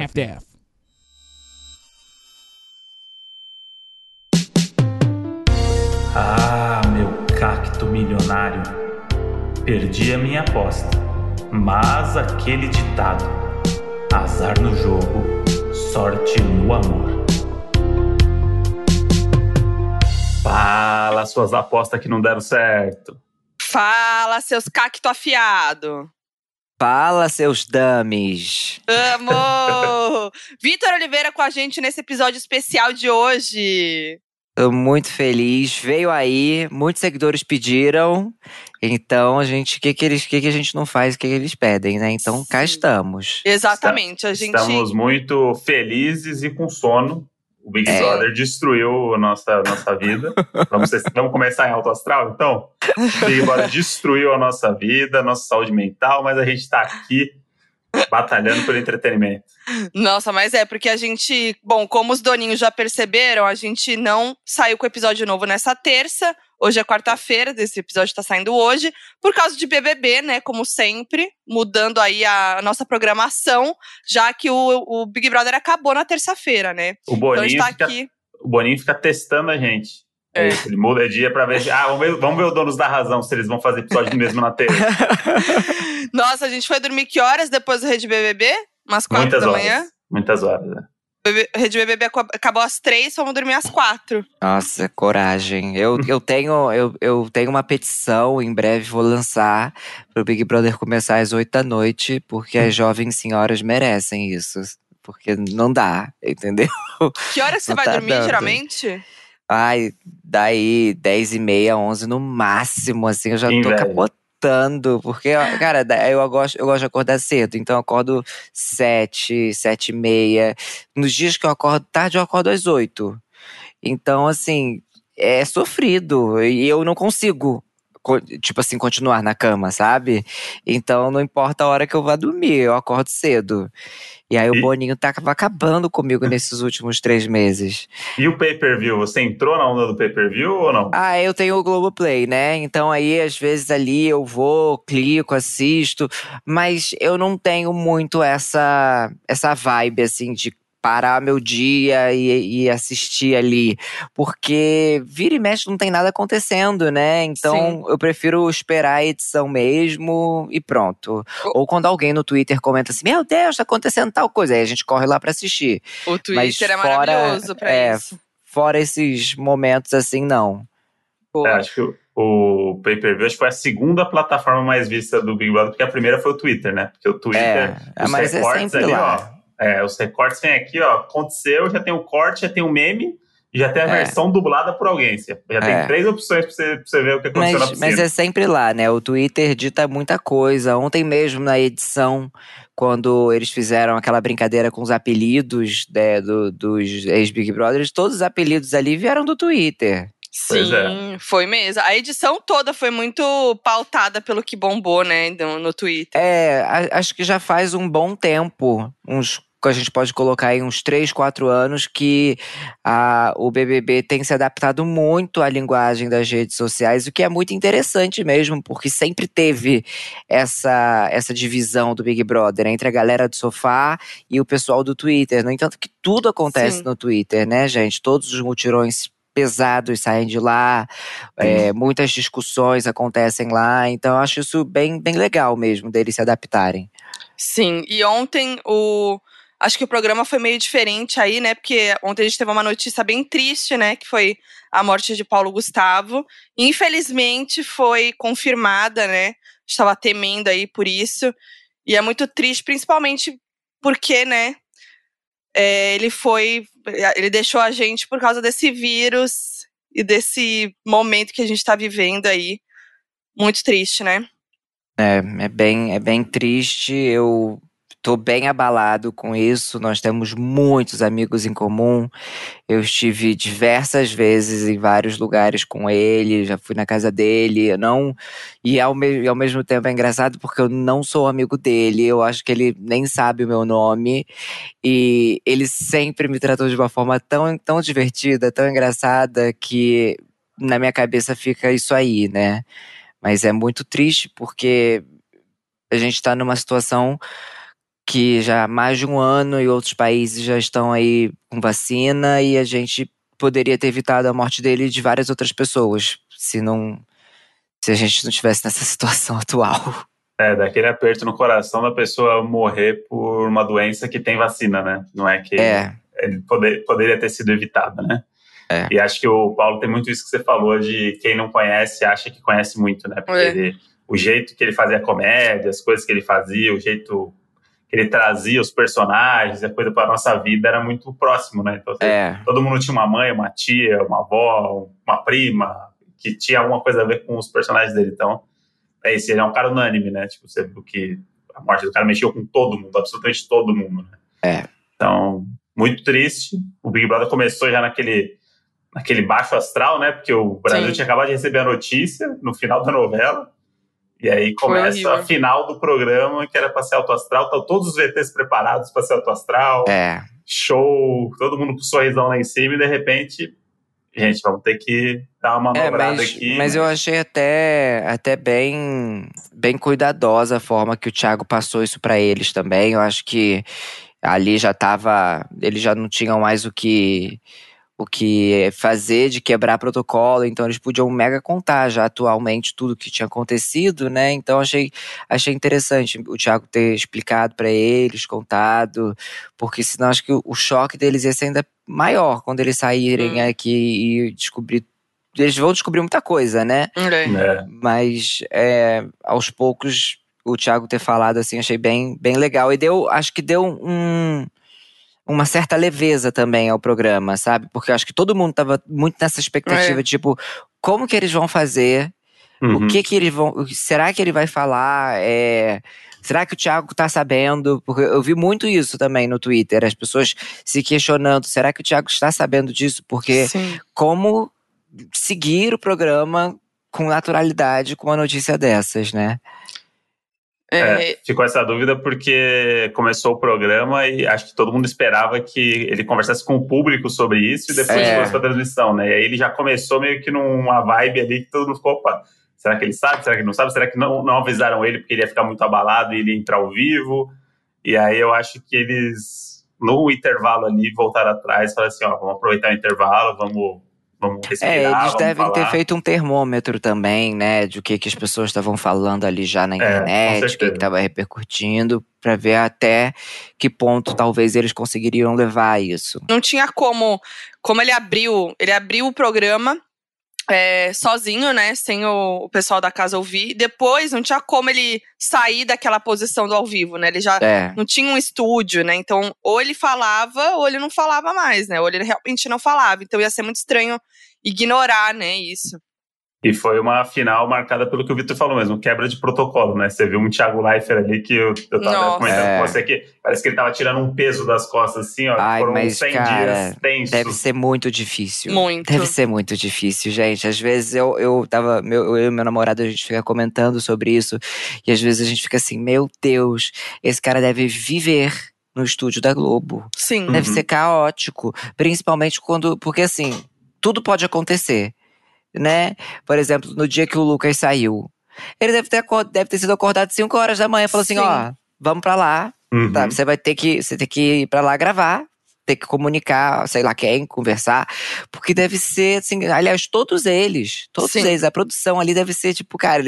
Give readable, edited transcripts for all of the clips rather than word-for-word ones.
half-daff. Ah, meu cacto milionário. Perdi a minha aposta, mas aquele ditado: azar no jogo, sorte no amor. Fala, suas apostas que não deram certo. Fala, seus cacto afiado. Fala, seus dummies. Amo! Vitor Oliveira com a gente nesse episódio especial de hoje. Tô muito feliz. Veio aí, muitos seguidores pediram. Então, o que a gente não faz, o que eles pedem, né? Então, cá estamos. Exatamente. Estamos muito felizes e com sono. O Big Brother destruiu a nossa vida. Vamos começar em alto astral, então? O Big Brother destruiu a nossa vida, a nossa saúde mental, mas a gente tá aqui batalhando pelo entretenimento. Nossa, mas porque a gente… Bom, como os doninhos já perceberam, a gente não saiu com episódio novo nessa terça. Hoje é quarta-feira, esse episódio tá saindo hoje. Por causa de BBB, né, como sempre. Mudando aí a nossa programação, já que o Big Brother acabou na terça-feira, né? O Boninho, então a gente tá aqui… O Boninho fica testando a gente. Ele muda dia pra ver… vamos ver o Donos da Razão, se eles vão fazer episódio mesmo na terça. Nossa, a gente foi dormir que horas depois do Rede BBB? Umas 4 da manhã? Muitas horas, né? Rede BBB acabou às 3, fomos dormir às 4. Nossa, coragem. Eu tenho uma petição, em breve vou lançar, pro Big Brother começar às 8 da noite, porque as jovens senhoras merecem isso. Porque não dá, entendeu? Que horas você vai dormir, geralmente? Ai, daí 10h30, 11 no máximo, assim, eu já tô capotando. Porque, cara, eu gosto de acordar cedo. Então eu acordo 7, 7h30. Nos dias que eu acordo tarde, eu acordo às 8. Então, assim, é sofrido. E eu não consigo, tipo assim, continuar na cama, sabe? Então não importa a hora que eu vá dormir, eu acordo cedo. E aí o Boninho tava acabando comigo nesses últimos 3 meses. E o pay-per-view? Você entrou na onda do pay-per-view ou não? Eu tenho o Globoplay, né? Então aí, às vezes, ali eu vou, clico, assisto. Mas eu não tenho muito essa vibe, assim, de parar meu dia e assistir ali. Porque vira e mexe não tem nada acontecendo, né? Então eu prefiro esperar a edição mesmo e pronto. Ou quando alguém no Twitter comenta assim, meu Deus, tá acontecendo tal coisa. Aí a gente corre lá pra assistir. O Twitter é maravilhoso pra isso. Fora esses momentos assim, não. Acho que o pay-per-view foi a segunda plataforma mais vista do Big Brother, porque a primeira foi o Twitter, né? Porque o Twitter, os recortes ali, lá. Os recortes vem aqui, ó, aconteceu, já tem o corte, já tem o meme, e já tem a versão dublada por alguém. Já tem 3 opções pra você ver o que aconteceu na piscina. Mas é sempre lá, né? O Twitter dita muita coisa. Ontem mesmo, na edição, quando eles fizeram aquela brincadeira com os apelidos dos ex-Big Brothers, todos os apelidos ali vieram do Twitter. Sim, foi mesmo. A edição toda foi muito pautada pelo que bombou, né, no Twitter. Acho que já faz um bom tempo, que a gente pode colocar aí uns 3, 4 anos, que o BBB tem se adaptado muito à linguagem das redes sociais, o que é muito interessante mesmo, porque sempre teve essa divisão do Big Brother entre a galera do sofá e o pessoal do Twitter. No entanto, que tudo acontece no Twitter, né, gente? Todos os mutirões pesados saem de lá, muitas discussões acontecem lá, então eu acho isso bem, bem legal mesmo, deles se adaptarem. Sim, e ontem acho que o programa foi meio diferente aí, né, porque ontem a gente teve uma notícia bem triste, né, que foi a morte de Paulo Gustavo. Infelizmente foi confirmada, né, estava temendo aí por isso, e é muito triste, principalmente porque, né, ele deixou a gente por causa desse vírus e desse momento que a gente tá vivendo aí. Muito triste, né? É bem triste. Eu tô bem abalado com isso. Nós temos muitos amigos em comum. Eu estive diversas vezes em vários lugares com ele, já fui na casa dele. E ao mesmo tempo é engraçado porque eu não sou amigo dele. Eu acho que ele nem sabe o meu nome. E ele sempre me tratou de uma forma tão, tão divertida, tão engraçada, que na minha cabeça fica isso aí, né? Mas é muito triste porque a gente tá numa situação que já há mais de um ano e outros países já estão aí com vacina e a gente poderia ter evitado a morte dele e de várias outras pessoas, se a gente não estivesse nessa situação atual. Daquele aperto no coração da pessoa morrer por uma doença que tem vacina, né? Não é que ele poderia ter sido evitado, né? E acho que o Paulo tem muito isso que você falou, de quem não conhece, acha que conhece muito, né? Porque o jeito que ele fazia comédia, as coisas que ele fazia, o jeito que ele trazia os personagens, a coisa para nossa vida era muito próximo, né? Então, todo mundo tinha uma mãe, uma tia, uma avó, uma prima, que tinha alguma coisa a ver com os personagens dele. Então, ele é um cara unânime, né? Tipo, você viu que a morte do cara mexeu com todo mundo, absolutamente todo mundo, né? Então, muito triste. O Big Brother começou já naquele baixo astral, né? Porque o Brasil tinha acabado de receber a notícia no final da novela. E aí começa a final do programa, que era pra ser alto astral. Estão todos os VTs preparados pra ser alto astral. Show, todo mundo com sorrisão lá em cima. E de repente, gente, vamos ter que dar uma manobrada aqui. Mas eu achei até bem cuidadosa a forma que o Thiago passou isso pra eles também. Eu acho que ali eles já não tinham mais o que fazer de quebrar protocolo, então eles podiam mega contar já atualmente tudo que tinha acontecido, né? Então achei interessante o Thiago ter explicado pra eles, contado, porque senão acho que o choque deles ia ser ainda maior quando eles saírem aqui e descobrir. Eles vão descobrir muita coisa, né? Mas aos poucos o Thiago ter falado assim, achei bem legal. E acho que deu uma certa leveza também ao programa, sabe? Porque eu acho que todo mundo tava muito nessa expectativa, tipo, como que eles vão fazer? O que eles vão... Será que ele vai falar? Será que o Thiago tá sabendo? Porque eu vi muito isso também no Twitter, as pessoas se questionando, será que o Thiago está sabendo disso? Porque como seguir o programa com naturalidade com uma notícia dessas, né? Ficou essa dúvida porque começou o programa e acho que todo mundo esperava que ele conversasse com o público sobre isso e depois fosse pra transmissão, né? E aí ele já começou meio que numa vibe ali que todo mundo ficou, opa, será que ele sabe? Será que ele não sabe? Será que não avisaram ele porque ele ia ficar muito abalado e ele ia entrar ao vivo? E aí eu acho que eles, no intervalo ali, voltaram atrás e falaram assim, vamos aproveitar o intervalo, vamos respirar, eles devem falar. ter feito um termômetro também, né, de o que as pessoas estavam falando ali já na internet, o que estava repercutindo, para ver até que ponto talvez eles conseguiriam levar isso. Não tinha como ele abriu o programa sozinho, né, sem o pessoal da casa ouvir. Depois não tinha como ele sair daquela posição do ao vivo, né? Ele já não tinha um estúdio, né? Então, ou ele falava, ou ele não falava mais, né? Ou ele realmente não falava. Então ia ser muito estranho ignorar, né, isso. E foi uma final marcada pelo que o Vitor falou mesmo, quebra de protocolo, né? Você viu um Thiago Leifert ali que eu tava comentando com você que parece que ele tava tirando um peso das costas, assim, ó. Ai, foram mas, 100 cara, dias tensos. Deve ser muito difícil. Muito. Deve ser muito difícil, gente. Às vezes eu e meu namorado, a gente fica comentando sobre isso. E às vezes a gente fica assim, meu Deus, esse cara deve viver no estúdio da Globo. Sim. Deve ser caótico. Principalmente porque assim, tudo pode acontecer. Né? Por exemplo, no dia que o Lucas saiu, ele deve ter sido acordado 5 horas da manhã e falou assim, vamos pra lá, tá? Você tem que ir pra lá gravar, ter que comunicar, sei lá quem, conversar, porque deve ser assim, aliás, todos eles, a produção ali deve ser tipo, cara,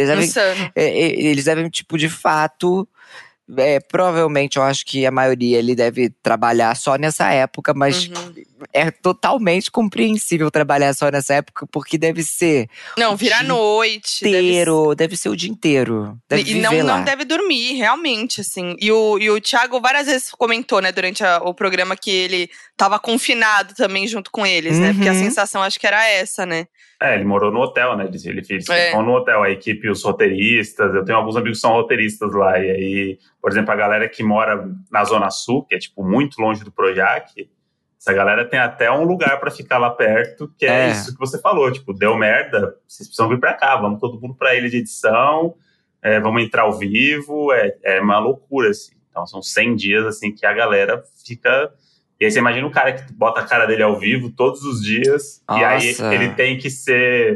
eles devem tipo, de fato, provavelmente eu acho que a maioria ele deve trabalhar só nessa época, mas é totalmente compreensível trabalhar só nessa época, porque deve ser virar noite, deve ser o dia inteiro, deve e viver lá. Não deve dormir, realmente, assim. E o Thiago várias vezes comentou, né, durante o programa, que ele tava confinado também junto com eles, né, porque a sensação acho que era essa, né. Ele morou no hotel, né? Ele ficou no hotel, a equipe, os roteiristas. Eu tenho alguns amigos que são roteiristas lá. E aí, por exemplo, a galera que mora na Zona Sul, que é tipo muito longe do Projac, essa galera tem até um lugar pra ficar lá perto, que é isso que você falou. Tipo, deu merda, vocês precisam vir pra cá, vamos todo mundo pra ilha de edição, vamos entrar ao vivo. É uma loucura, assim. Então são 100 dias, assim, que a galera fica... E aí você imagina o cara que bota a cara dele ao vivo todos os dias. Nossa. E aí ele tem que ser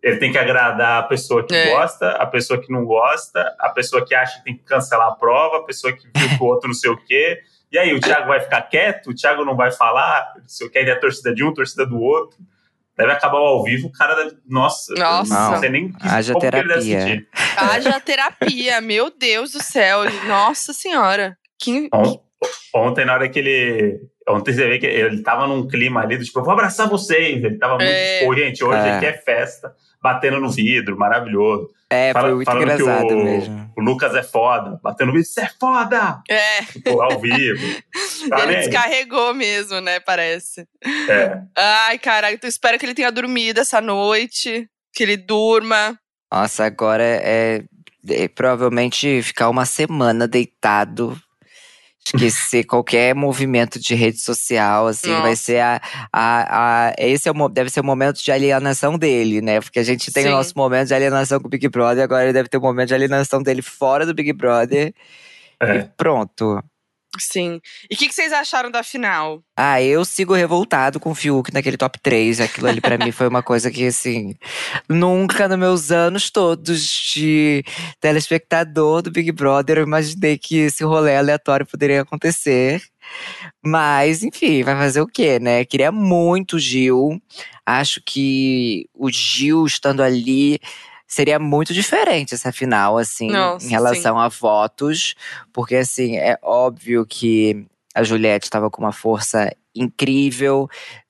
Ele tem que agradar a pessoa que gosta, a pessoa que não gosta, a pessoa que acha que tem que cancelar a prova, a pessoa que viu que o outro não sei o quê. E aí, o Thiago vai ficar quieto? O Thiago não vai falar? Se eu quero a torcida de um, torcida do outro. Deve acabar ao vivo, o cara deve… Nossa. Não sei nem haja como terapia. que ele deve sentir. Haja terapia, meu Deus do céu. Nossa senhora. Ontem, na hora que ele… Ontem você vê que ele tava num clima ali do tipo, eu vou abraçar vocês. Ele tava muito tipo, gente, hoje aqui é festa. Batendo no vidro, maravilhoso. Foi muito engraçado mesmo. O Lucas é foda, batendo no vidro, você é foda! Tipo, ao vivo. Ele descarregou mesmo, né, parece. Ai, caraca, eu espero que ele tenha dormido essa noite, que ele durma. Nossa, agora é provavelmente ficar uma semana deitado, esquecer qualquer movimento de rede social, assim. Nossa. Vai ser esse deve ser o momento de alienação dele, né? Porque a gente tem o nosso momento de alienação com o Big Brother, agora ele deve ter o momento de alienação dele fora do Big Brother. E pronto. Sim. E o que vocês acharam da final? Eu sigo revoltado com o Fiuk naquele top 3. Aquilo ali pra mim foi uma coisa que, assim… Nunca nos meus anos todos de telespectador do Big Brother eu imaginei que esse rolê aleatório poderia acontecer. Mas, enfim, vai fazer o quê, né? Queria muito o Gil. Acho que o Gil estando ali… Seria muito diferente essa final, assim, em relação a votos. Porque, assim, é óbvio que a Juliette estava com uma força incrível.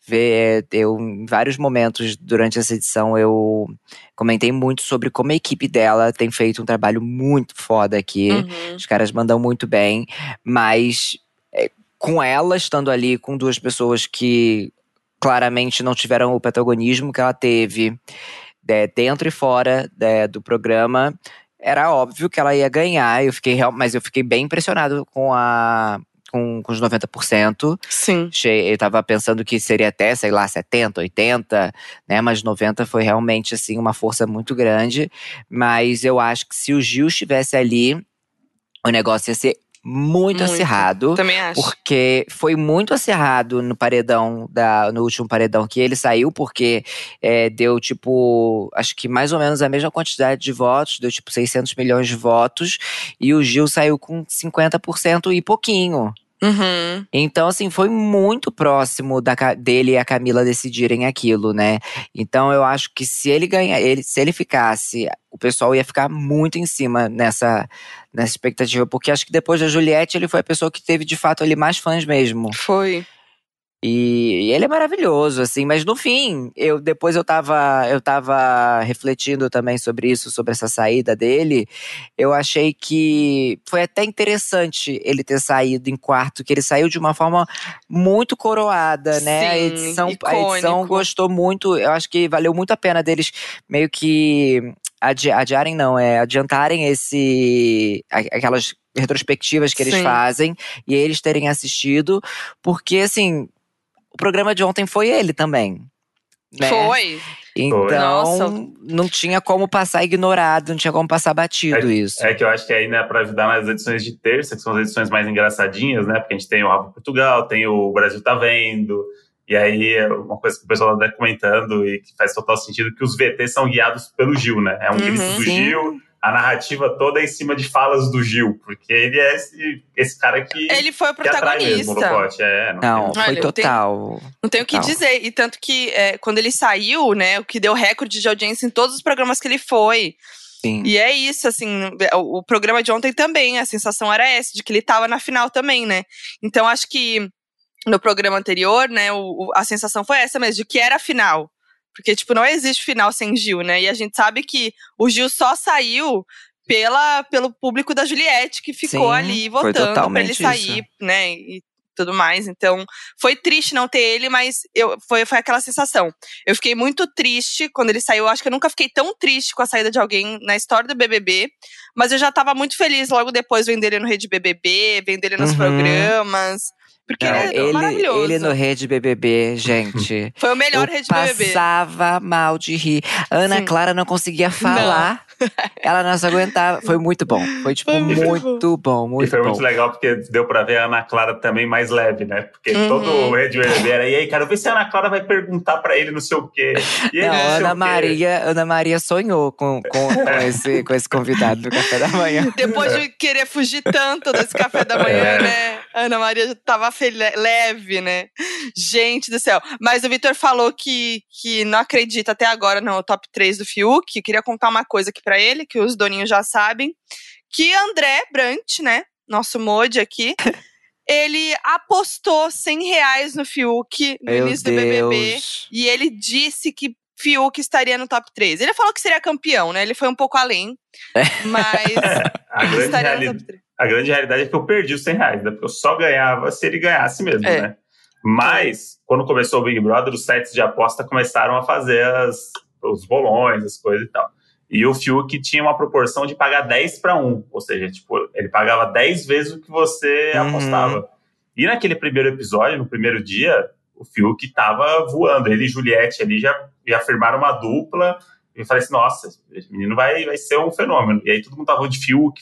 Em vários momentos durante essa edição, eu comentei muito sobre como a equipe dela tem feito um trabalho muito foda aqui. Os caras mandam muito bem. Mas, com ela estando ali, com duas pessoas que claramente não tiveram o protagonismo que ela teve… dentro e fora do programa, era óbvio que ela ia ganhar. Mas eu fiquei bem impressionado com os 90%. Sim. Eu tava pensando que seria até, sei lá, 70, 80, né? Mas 90 foi realmente, assim, uma força muito grande. Mas eu acho que se o Gil estivesse ali, o negócio ia ser muito acirrado. Também acho. Porque foi muito acirrado no paredão, no último paredão que ele saiu, porque deu tipo, acho que mais ou menos a mesma quantidade de votos, deu tipo 600 milhões de votos, e o Gil saiu com 50% e pouquinho. Então, assim, foi muito próximo dele e a Camila decidirem aquilo, né? Então, eu acho que se ele ficasse, o pessoal ia ficar muito em cima nessa expectativa. Porque acho que depois da Juliette, ele foi a pessoa que teve, de fato, ali mais fãs mesmo. Foi. E ele é maravilhoso, assim, mas no fim, depois eu tava refletindo também sobre isso, sobre essa saída dele. Eu achei que foi até interessante ele ter saído em quarto, que ele saiu de uma forma muito coroada, né? A edição gostou muito, eu acho que valeu muito a pena deles meio que adiantarem aquelas retrospectivas que eles fazem e eles terem assistido, porque assim… O programa de ontem foi ele também, né? Foi. Então, não tinha como passar ignorado, não tinha como passar batido isso. É que eu acho que aí, né, pra ajudar nas edições de terça, que são as edições mais engraçadinhas, né? Porque a gente tem o Rafa Portugal, tem o Brasil Tá Vendo. E aí, uma coisa que o pessoal tá comentando e que faz total sentido, que os VTs são guiados pelo Gil, né? É um grito do Gil… A narrativa toda é em cima de falas do Gil, porque ele é esse cara que… Ele foi o protagonista. Foi total. Não tenho o que dizer. E tanto que quando ele saiu, né, o que deu recorde de audiência em todos os programas que ele foi. Sim. E é isso, assim, o programa de ontem também, a sensação era essa, de que ele tava na final também, né? Então acho que no programa anterior, né, a sensação foi essa mesmo, de que era a final. Porque, tipo, não existe final sem Gil, né? E a gente sabe que o Gil só saiu pelo público da Juliette, que ficou ali votando pra ele sair, isso, né? E tudo mais. Então, foi triste não ter ele, mas foi aquela sensação. Eu fiquei muito triste quando ele saiu. Eu acho que eu nunca fiquei tão triste com a saída de alguém na história do BBB. Mas eu já tava muito feliz logo depois vendo ele no Rede BBB, vendo ele nos programas… Porque ele é maravilhoso. Ele no Rede BBB, gente… Foi o melhor Rede BBB. Passava mal de rir. Ana Clara não conseguia falar. Ela não se aguentava. Foi muito bom. Foi, tipo, muito bom, muito bom. E foi muito legal, porque deu pra ver a Ana Clara também mais leve, né? Porque todo o Rede BBB era, e aí, quero ver se a Ana Clara vai perguntar pra ele não sei o quê. E ele, Ana Maria sonhou com esse convidado do café da manhã. Depois de querer fugir tanto desse café da manhã, né? A Ana Maria já tava leve, né? Gente do céu. Mas o Vitor falou que não acredita até agora no top 3 do Fiuk. Eu queria contar uma coisa aqui pra ele, que os doninhos já sabem. Que André Brant, né? Nosso mod aqui. Ele apostou R$100 no Fiuk no início do BBB. E ele disse que Fiuk estaria no top 3. Ele falou que seria campeão, né? Ele foi um pouco além. Mas estaria no top 3. A grande realidade é que eu perdi os R$100, né? Porque eu só ganhava se ele ganhasse mesmo, né? Mas, quando começou o Big Brother, os sites de aposta começaram a fazer os bolões, as coisas e tal. E o Fiuk tinha uma proporção de pagar 10-1. Ou seja, tipo, ele pagava 10 vezes o que você apostava. E naquele primeiro episódio, no primeiro dia, o Fiuk tava voando. Ele e Juliette ali já firmaram uma dupla. E eu falei assim, nossa, esse menino vai ser um fenômeno. E aí todo mundo tava falando de Fiuk.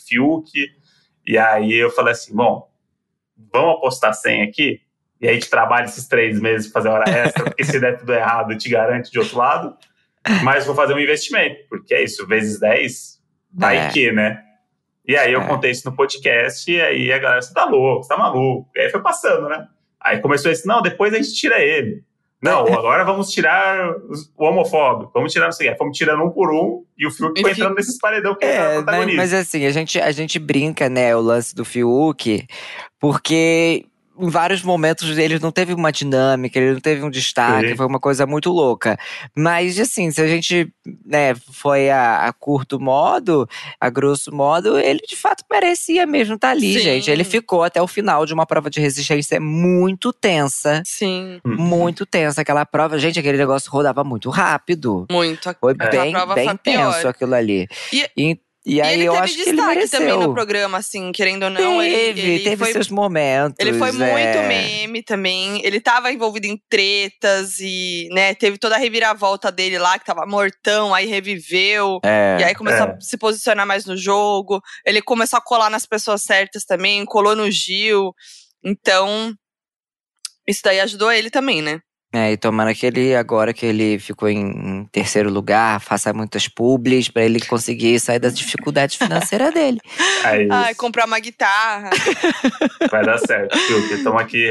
E aí eu falei assim, bom, vamos apostar 100 aqui? E aí a gente trabalha esses 3 meses pra fazer hora extra, porque se der tudo errado, eu te garanto de outro lado. Mas vou fazer um investimento, porque é isso, vezes 10, vai que, né? E aí eu contei isso no podcast, e aí a galera, você tá louco, você tá maluco. E aí foi passando, né? Aí começou esse, não, depois a gente tira ele. Não, agora vamos tirar o homofóbico, vamos tirar não sei o que. Fomos tirando um por um, e o Fiuk foi entrando nesses paredão que era protagonista. Mas assim, a gente brinca, né, o lance do Fiuk, porque em vários momentos ele não teve uma dinâmica, ele não teve um destaque, foi uma coisa muito louca. Mas, assim, se a gente, né, foi a curto modo, a grosso modo, ele de fato merecia mesmo estar ali, gente. Ele ficou até o final de uma prova de resistência muito tensa. Sim. Muito tensa. Aquela prova, gente, aquele negócio rodava muito rápido. Muito. Foi bem tenso aquilo ali. E aí eu acho que ele mereceu. Também no programa, assim, querendo ou não. Teve seus momentos. Ele foi muito meme também. Ele tava envolvido em tretas e, né, teve toda a reviravolta dele lá, que tava mortão, aí reviveu. E aí começou a se posicionar mais no jogo. Ele começou a colar nas pessoas certas também, colou no Gil. Então, isso daí ajudou ele também, né? E tomara que ele, agora que ele ficou em terceiro lugar, faça muitas publis pra ele conseguir sair das dificuldades financeiras dele. Comprar uma guitarra. Vai dar certo, Fiuk. Estamos aqui.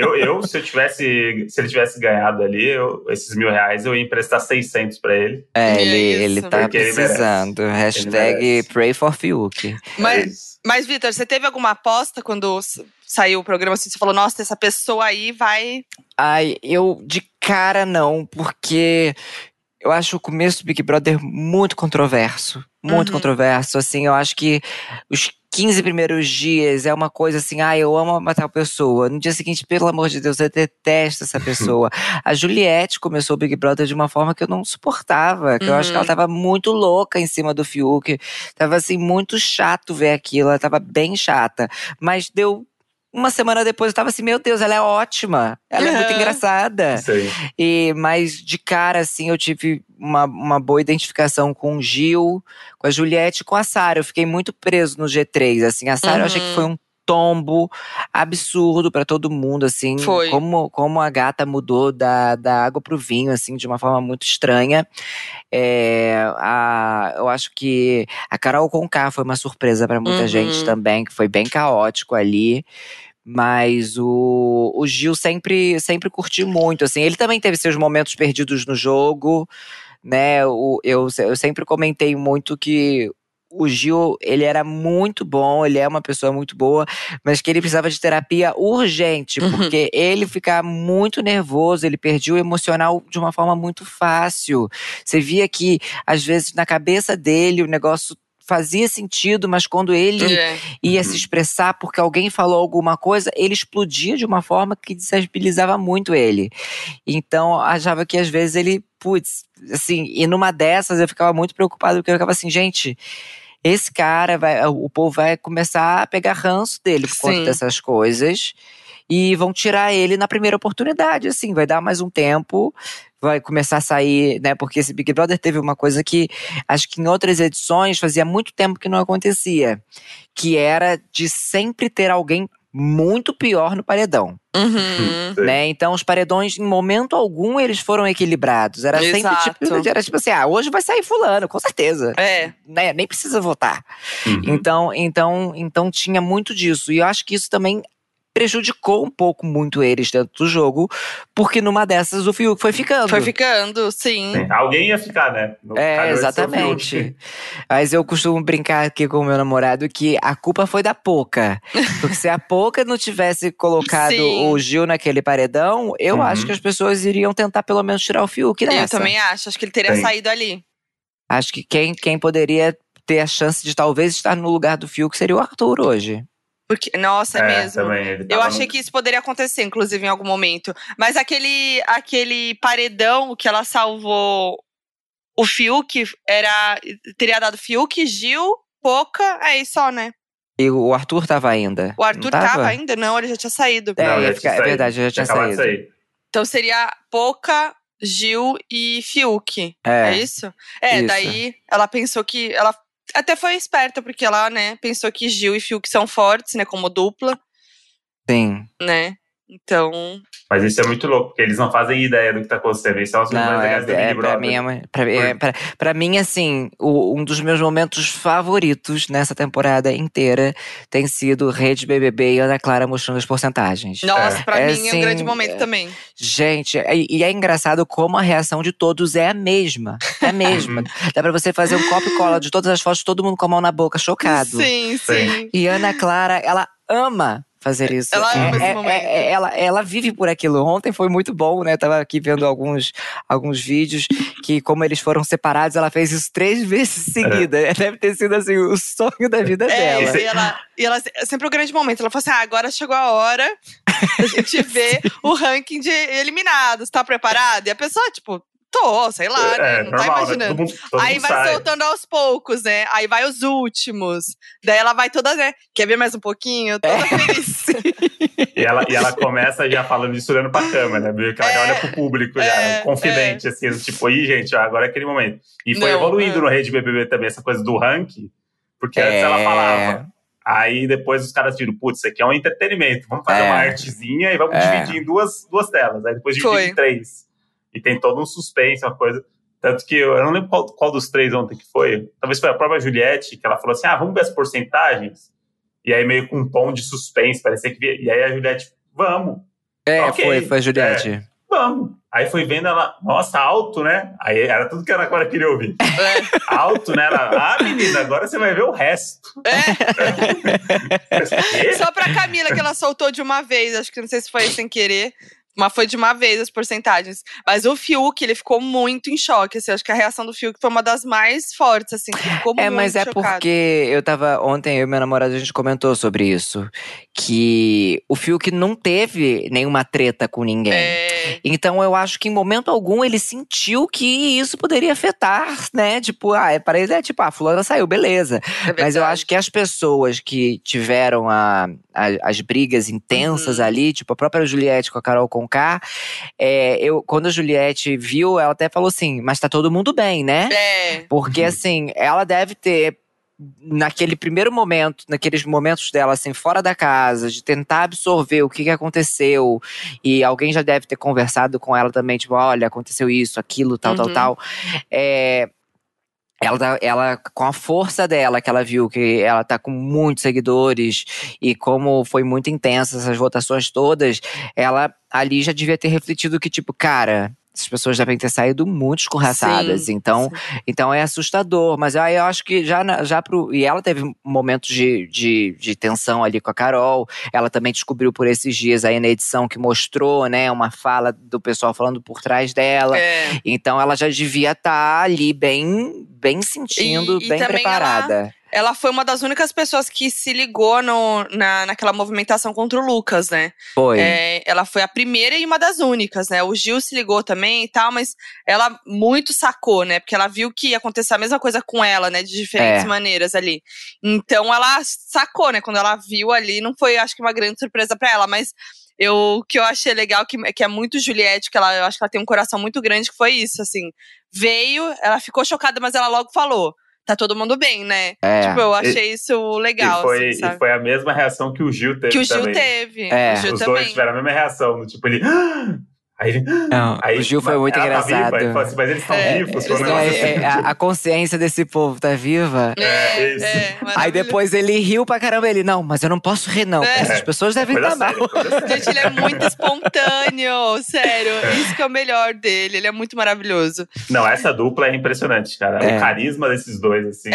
Se ele tivesse ganhado ali, esses R$1.000, eu ia emprestar 600 pra ele. Ele tá precisando. Hashtag Pray for Fiuk. Mas, Vitor, você teve alguma aposta quando saiu o programa, assim, você falou, nossa, essa pessoa aí vai… Eu de cara não, porque eu acho o começo do Big Brother muito controverso. Muito controverso, assim, eu acho que os 15 primeiros dias é uma coisa assim, eu amo uma tal pessoa. No dia seguinte, pelo amor de Deus, eu detesto essa pessoa. A Juliette começou o Big Brother de uma forma que eu não suportava, que eu acho que ela tava muito louca em cima do Fiuk. Tava assim, muito chato ver aquilo, ela tava bem chata. Mas deu… Uma semana depois eu tava assim, meu Deus, ela é ótima. Ela é muito engraçada. Mas de cara, assim, eu tive uma boa identificação com o Gil, com a Juliette e com a Sarah. Eu fiquei muito preso no G3, assim. A Sarah eu achei que foi um tombo absurdo pra todo mundo, assim. Foi. Como a gata mudou da água pro vinho, assim, de uma forma muito estranha. Eu acho que a Carol Conká foi uma surpresa pra muita gente também, que foi bem caótico ali. Mas o Gil sempre curti muito, assim. Ele também teve seus momentos perdidos no jogo, né? Eu sempre comentei muito que o Gil, ele era muito bom, ele é uma pessoa muito boa, mas que ele precisava de terapia urgente, porque ele ficava muito nervoso, ele perdia o emocional de uma forma muito fácil. Você via que, às vezes, na cabeça dele, o negócio fazia sentido, mas quando ele ia se expressar porque alguém falou alguma coisa, ele explodia de uma forma que desestabilizava muito ele. Então, achava que às vezes ele, assim, e numa dessas eu ficava muito preocupado, porque eu ficava assim, gente, esse cara, o povo vai começar a pegar ranço dele por conta dessas coisas. E vão tirar ele na primeira oportunidade, assim, vai dar mais um tempo, vai começar a sair, né? Porque esse Big Brother teve uma coisa que acho que em outras edições fazia muito tempo que não acontecia, que era de sempre ter alguém muito pior no paredão. Né? Então os paredões, em momento algum, eles foram equilibrados. Era sempre tipo assim, hoje vai sair fulano, com certeza. Né? Nem precisa votar. Então tinha muito disso. E eu acho que isso também prejudicou um pouco muito eles dentro do jogo, porque numa dessas o Fiuk foi ficando. Foi ficando, sim. Alguém ia ficar, né? Exatamente. Mas eu costumo brincar aqui com o meu namorado que a culpa foi da Poca. Porque se a Poca não tivesse colocado o Gil naquele paredão, eu acho que as pessoas iriam tentar pelo menos tirar o Fiuk dessa. Eu também acho que ele teria saído ali. Acho que quem poderia ter a chance de talvez estar no lugar do Fiuk seria o Arthur hoje. Porque, nossa, é mesmo. Também, eu achei que isso poderia acontecer, inclusive, em algum momento. Mas aquele paredão que ela salvou o Fiuk, teria dado Fiuk, Gil, Poca, aí só, né? E o Arthur tava ainda? O Arthur tava ainda? Não, ele já tinha saído. É verdade, já tinha saído. Então seria Poca, Gil e Fiuk. É isso? Isso. Daí ela pensou que… Ela até foi esperta, porque ela, né, pensou que Gil e Fiuk são fortes, né, como dupla. Sim. Né, então… Mas isso é muito louco, porque eles não fazem ideia do que tá acontecendo. Isso é uma das mais legais do Big Brother. Pra mim, assim, um dos meus momentos favoritos nessa temporada inteira tem sido Rede BBB e Ana Clara mostrando as porcentagens. Nossa, pra mim é um grande momento também. Gente, e é engraçado como a reação de todos é a mesma. É a mesma. Dá pra você fazer um copo e cola de todas as fotos, todo mundo com a mão na boca, chocado. Sim. E Ana Clara, ela ama fazer isso. Ela ama esse momento. Ela vive por aquilo. Ontem foi muito bom, né? Tava aqui vendo alguns vídeos que, como eles foram separados, ela fez isso 3 vezes seguida. Deve ter sido, assim, o sonho da vida dela. E ela sempre o grande momento. Ela falou assim, agora chegou a hora da gente ver o ranking de eliminados. Tá preparado? E a pessoa, tipo… sei lá, né? Não normal, tá imaginando. Né? Todo aí mundo vai sai. soltando aos poucos, né? Aí vai os últimos. Daí ela vai toda, né? Quer ver mais um pouquinho? Toda feliz. E ela começa já falando isso olhando pra câmera, meio que ela já olha pro público, já confidente, assim, tipo, gente, agora é aquele momento. E foi evoluindo no Rede BBB também, essa coisa do ranking, porque antes ela falava. Aí depois os caras viram, putz, isso aqui é um entretenimento, vamos fazer uma artezinha e vamos dividir em duas telas. Aí depois dividir em 3. E tem todo um suspense, uma coisa. Tanto que eu não lembro qual dos 3 ontem que foi. Talvez foi a própria Juliette, que ela falou assim, vamos ver as porcentagens? E aí meio com um tom de suspense, parecia que… E aí a Juliette, vamos. Okay. Foi a Juliette. Vamos. Aí foi vendo ela, nossa, alto, né? Aí era tudo que ela agora queria ouvir. Alto, né? Ela, menina, agora você vai ver o resto. Só pra Camila, que ela soltou de uma vez, acho que não sei se foi sem querer. Mas foi de uma vez as porcentagens. Mas o Fiuk, ele ficou muito em choque, assim. Acho que a reação do Fiuk foi uma das mais fortes, assim. Que ficou muito mas chocado. Porque ontem eu e meu namorado, a gente comentou sobre isso. Que o Fiuk não teve nenhuma treta com ninguém. Então eu acho que em momento algum ele sentiu que isso poderia afetar, né? Tipo, para ele a fulana saiu, beleza. Mas eu acho que as pessoas que tiveram as brigas intensas ali, tipo a própria Juliette com a Carol Conká, quando a Juliette viu, ela até falou assim, mas tá todo mundo bem, né? Porque assim, ela deve ter, naquele primeiro momento, naqueles momentos dela assim, fora da casa, de tentar absorver o que aconteceu, e alguém já deve ter conversado com ela também, tipo, olha, aconteceu isso, aquilo, tal. Ela, com a força dela, que ela viu que ela tá com muitos seguidores, e como foi muito intensa essas votações todas, ela ali já devia ter refletido que, tipo, cara, essas pessoas devem ter saído muito escorraçadas. Então é assustador. Mas aí eu acho que e ela teve momentos de tensão ali com a Carol. Ela também descobriu por esses dias aí na edição que mostrou, né, uma fala do pessoal falando por trás dela. Então ela já devia estar ali bem sentindo, bem preparada. Ela foi uma das únicas pessoas que se ligou naquela movimentação contra o Lucas, né? Foi. Ela foi a primeira e uma das únicas, né? O Gil se ligou também e tal, mas ela muito sacou, né? Porque ela viu que ia acontecer a mesma coisa com ela, né? De diferentes maneiras ali. Então ela sacou, né? Quando ela viu ali, não foi, acho que, uma grande surpresa pra ela, mas o que eu achei legal, que é muito Juliette, que eu acho que ela tem um coração muito grande, que foi isso, assim. Veio, ela ficou chocada, mas ela logo falou: tá todo mundo bem, né? Tipo, eu achei isso legal, assim, sabe? E foi a mesma reação que o Gil teve. Que o Gil também. teve. O Gil Os também. dois tiveram a mesma reação. Tipo, ele… Aí o Gil foi muito engraçado. Tá viva? Ele falou assim, mas eles estão vivos? A consciência desse povo tá viva. Aí depois ele riu pra caramba. Ele, não, mas eu não posso rir, não. Essas pessoas devem estar mal. Gente, ele é muito espontâneo. Sério, isso que é o melhor dele. Ele é muito maravilhoso. Não, essa dupla é impressionante, cara. O carisma desses dois, assim.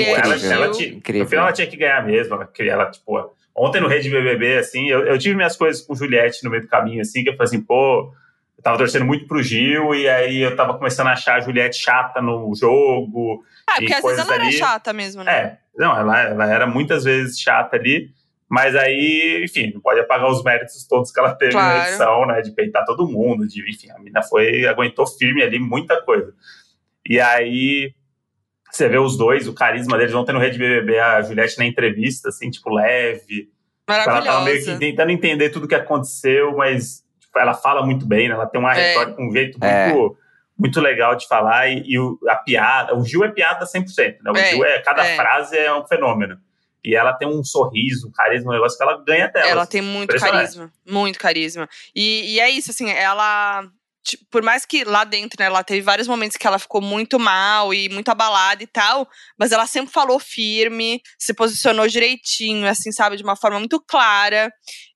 Incrível. No final ela tinha que ganhar mesmo. Ela tipo… Ontem no Rede BBB, assim, eu tive minhas coisas com Juliette no meio do caminho, assim, que eu falei assim, pô… Eu tava torcendo muito pro Gil, e aí eu tava começando a achar a Juliette chata no jogo. Porque às vezes ela era chata mesmo, né? Não, ela era muitas vezes chata ali, mas aí, enfim, não pode apagar os méritos todos que ela teve na edição, né? De peitar todo mundo, enfim, a mina aguentou firme ali, muita coisa. E aí, você vê os dois, o carisma deles. Ontem no Rede BBB, a Juliette na entrevista, assim, tipo, leve. Maravilhosa. Ela tava meio que tentando entender tudo o que aconteceu, mas… Ela fala muito bem, né? Ela tem uma retórica, um jeito muito legal de falar. E a piada… O Gil é piada 100%, né? O Gil cada frase é um fenômeno. E ela tem um sorriso, um carisma, um negócio que ela ganha dela. Ela tem muito carisma. Muito carisma. E é isso, assim, ela… Por mais que lá dentro, né, ela teve vários momentos que ela ficou muito mal e muito abalada e tal, mas ela sempre falou firme, se posicionou direitinho, assim, sabe, de uma forma muito clara.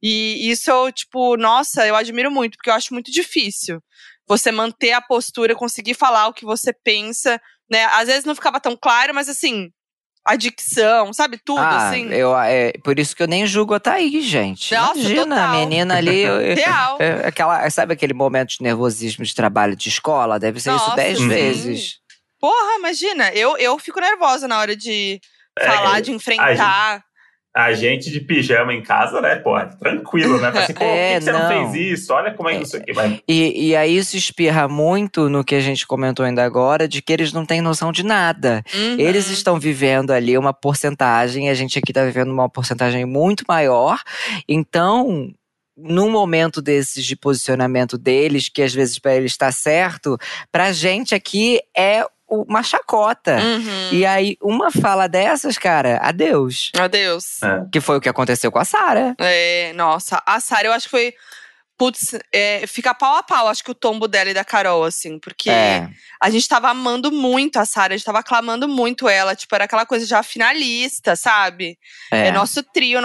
E isso eu, tipo, nossa, eu admiro muito, porque eu acho muito difícil você manter a postura, conseguir falar o que você pensa, né? Às vezes não ficava tão claro, mas assim… A dicção, sabe? Tudo, assim. Por isso que eu nem julgo a Thaís, gente. Nossa, imagina, total. A menina ali… Real. Sabe aquele momento de nervosismo de trabalho de escola? Deve ser isso 10 vezes. Porra, imagina. Eu fico nervosa na hora de falar, de enfrentar. A gente de pijama em casa, né, pô, tranquilo, né? Assim, pô, por que você não fez isso? Olha como é que não sei o que vai. E aí isso espirra muito no que a gente comentou ainda agora, de que eles não têm noção de nada. Eles estão vivendo ali uma porcentagem, a gente aqui tá vivendo uma porcentagem muito maior. Então, num momento desses de posicionamento deles, que às vezes para eles tá certo, pra gente aqui é uma chacota. E aí, uma fala dessas, cara, adeus. Adeus. Que foi o que aconteceu com a Sarah. Nossa, a Sarah eu acho que foi… Putz, fica pau a pau, acho que o tombo dela e da Carol, assim. Porque a gente tava amando muito a Sarah, a gente tava aclamando muito ela. Tipo, era aquela coisa já finalista, sabe? Nosso trio.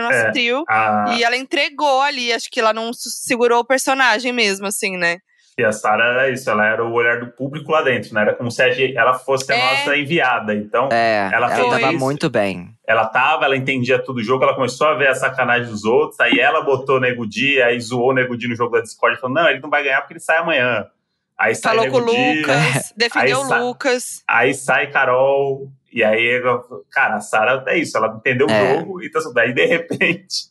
E ela entregou ali, acho que ela não segurou o personagem mesmo, assim, né? E a Sarah era isso, ela era o olhar do público lá dentro, né? Era como se ela fosse a nossa enviada. Então, ela tava muito bem. Ela entendia tudo o jogo, ela começou a ver a sacanagem dos outros, aí ela botou o Nego Di, aí zoou o Nego Di no jogo da Discord, falou, não, ele não vai ganhar porque ele sai amanhã. Aí sai falou com o Nego Lucas, defendeu o Lucas. Aí sai Carol, e aí, cara, a Sarah é isso, ela entendeu o jogo, então daí de repente…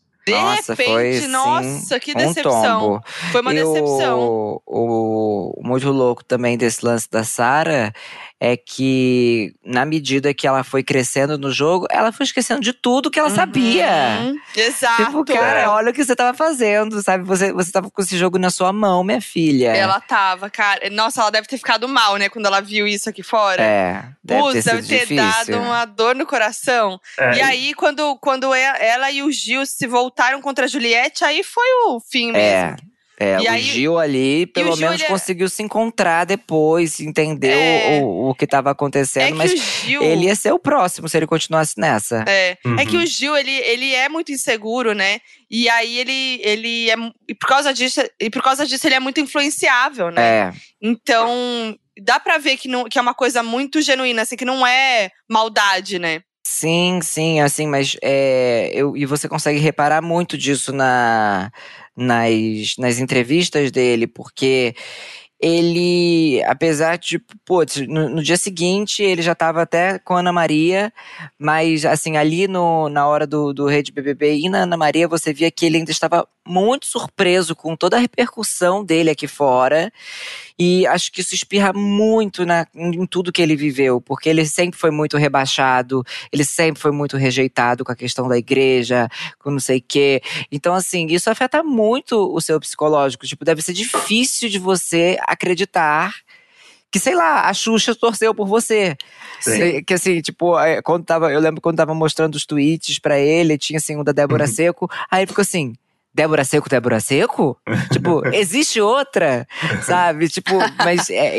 Nossa, que decepção. Tombo. Foi uma decepção. O muito louco também desse lance da Sarah é que, na medida que ela foi crescendo no jogo, ela foi esquecendo de tudo que ela sabia. Exato. Tipo, cara, olha o que você tava fazendo, sabe? Você tava com esse jogo na sua mão, minha filha. Ela tava, cara. Nossa, ela deve ter ficado mal, né? Quando ela viu isso aqui fora. Deve ter dado uma dor no coração. E aí, quando ela e o Gil se voltaram contra a Juliette, aí foi o fim mesmo. O Gil ali, pelo menos, conseguiu se encontrar depois, entendeu o que estava acontecendo, mas ele ia ser o próximo se ele continuasse nessa. É que o Gil, ele é muito inseguro, né? E aí ele é… E por causa disso ele é muito influenciável, né? Então, dá pra ver que é uma coisa muito genuína, assim, que não é maldade, né? Sim, assim, mas e você consegue reparar muito disso nas entrevistas dele, porque ele, apesar de, putz, no dia seguinte ele já tava até com a Ana Maria, mas assim, ali na hora do Rede BBB e na Ana Maria, você via que ele ainda estava muito surpreso com toda a repercussão dele aqui fora, e acho que isso espirra muito em tudo que ele viveu, porque ele sempre foi muito rebaixado, ele sempre foi muito rejeitado com a questão da igreja, com não sei o quê. Então, assim, isso afeta muito o seu psicológico. Tipo, deve ser difícil de você acreditar que, sei lá, a Xuxa torceu por você. Sim. Que assim, tipo, eu lembro quando tava mostrando os tweets pra ele, tinha assim, um da Débora Seco, aí ele ficou assim… Débora Seco? Tipo, existe outra, sabe? Tipo, mas é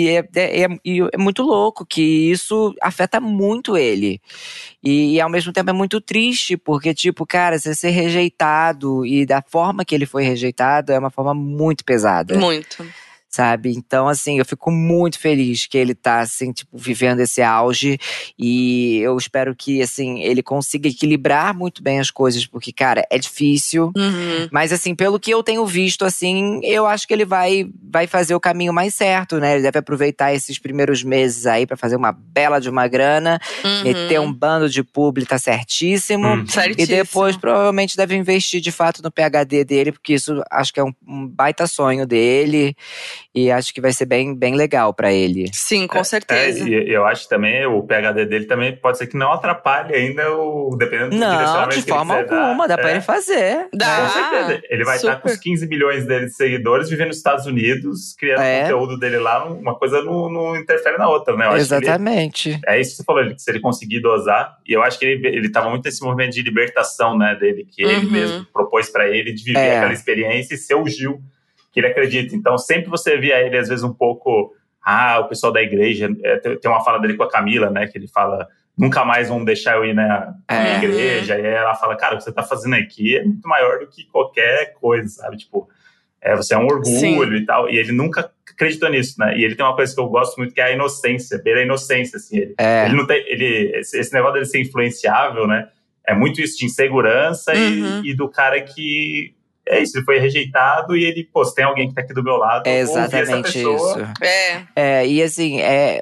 muito louco que isso afeta muito ele. E ao mesmo tempo é muito triste, porque, tipo, cara, você ser rejeitado e da forma que ele foi rejeitado é uma forma muito pesada. Muito. Sabe? Então, assim, eu fico muito feliz que ele tá, assim, tipo, vivendo esse auge. E eu espero que, assim, ele consiga equilibrar muito bem as coisas. Porque, cara, é difícil. Uhum. Mas, assim, pelo que eu tenho visto, assim, eu acho que ele vai fazer o caminho mais certo, né? Ele deve aproveitar esses primeiros meses aí pra fazer uma bela de uma grana. Meter um bando de publi, tá certíssimo. Certíssimo. E depois, provavelmente, deve investir, de fato, no PhD dele. Porque isso, acho que é um baita sonho dele. E acho que vai ser bem, bem legal pra ele. Sim, com certeza. E eu acho também, o PhD dele também pode ser que não atrapalhe ainda dependendo do direcionamento de que ele forma quiser alguma, dar. dá pra ele fazer. Dá. Com certeza. Ele vai estar com os 15 milhões dele de seguidores, vivendo nos Estados Unidos, criando conteúdo dele lá, uma coisa não interfere na outra, né? Eu Exatamente. Acho que é isso que você falou, se ele conseguir dosar, e eu acho que ele tava muito nesse movimento de libertação, né, dele, que ele mesmo propôs pra ele, de viver aquela experiência e ser o Gil que ele acredita. Então, sempre você via ele, às vezes, um pouco… o pessoal da igreja… Tem uma fala dele com a Camila, né? Que ele fala… Nunca mais vão deixar eu ir na igreja. E aí ela fala… Cara, o que você tá fazendo aqui é muito maior do que qualquer coisa, sabe? Tipo, você é um orgulho e tal. E ele nunca acreditou nisso, né? E ele tem uma coisa que eu gosto muito, que é a inocência. Beira a inocência, assim. Ele não tem… Esse negócio dele ser influenciável, né? É muito isso de insegurança e do cara que… É isso, ele foi rejeitado e ele, se tem alguém que tá aqui do meu lado, é eu vou ouvir essa pessoa. Isso. E assim,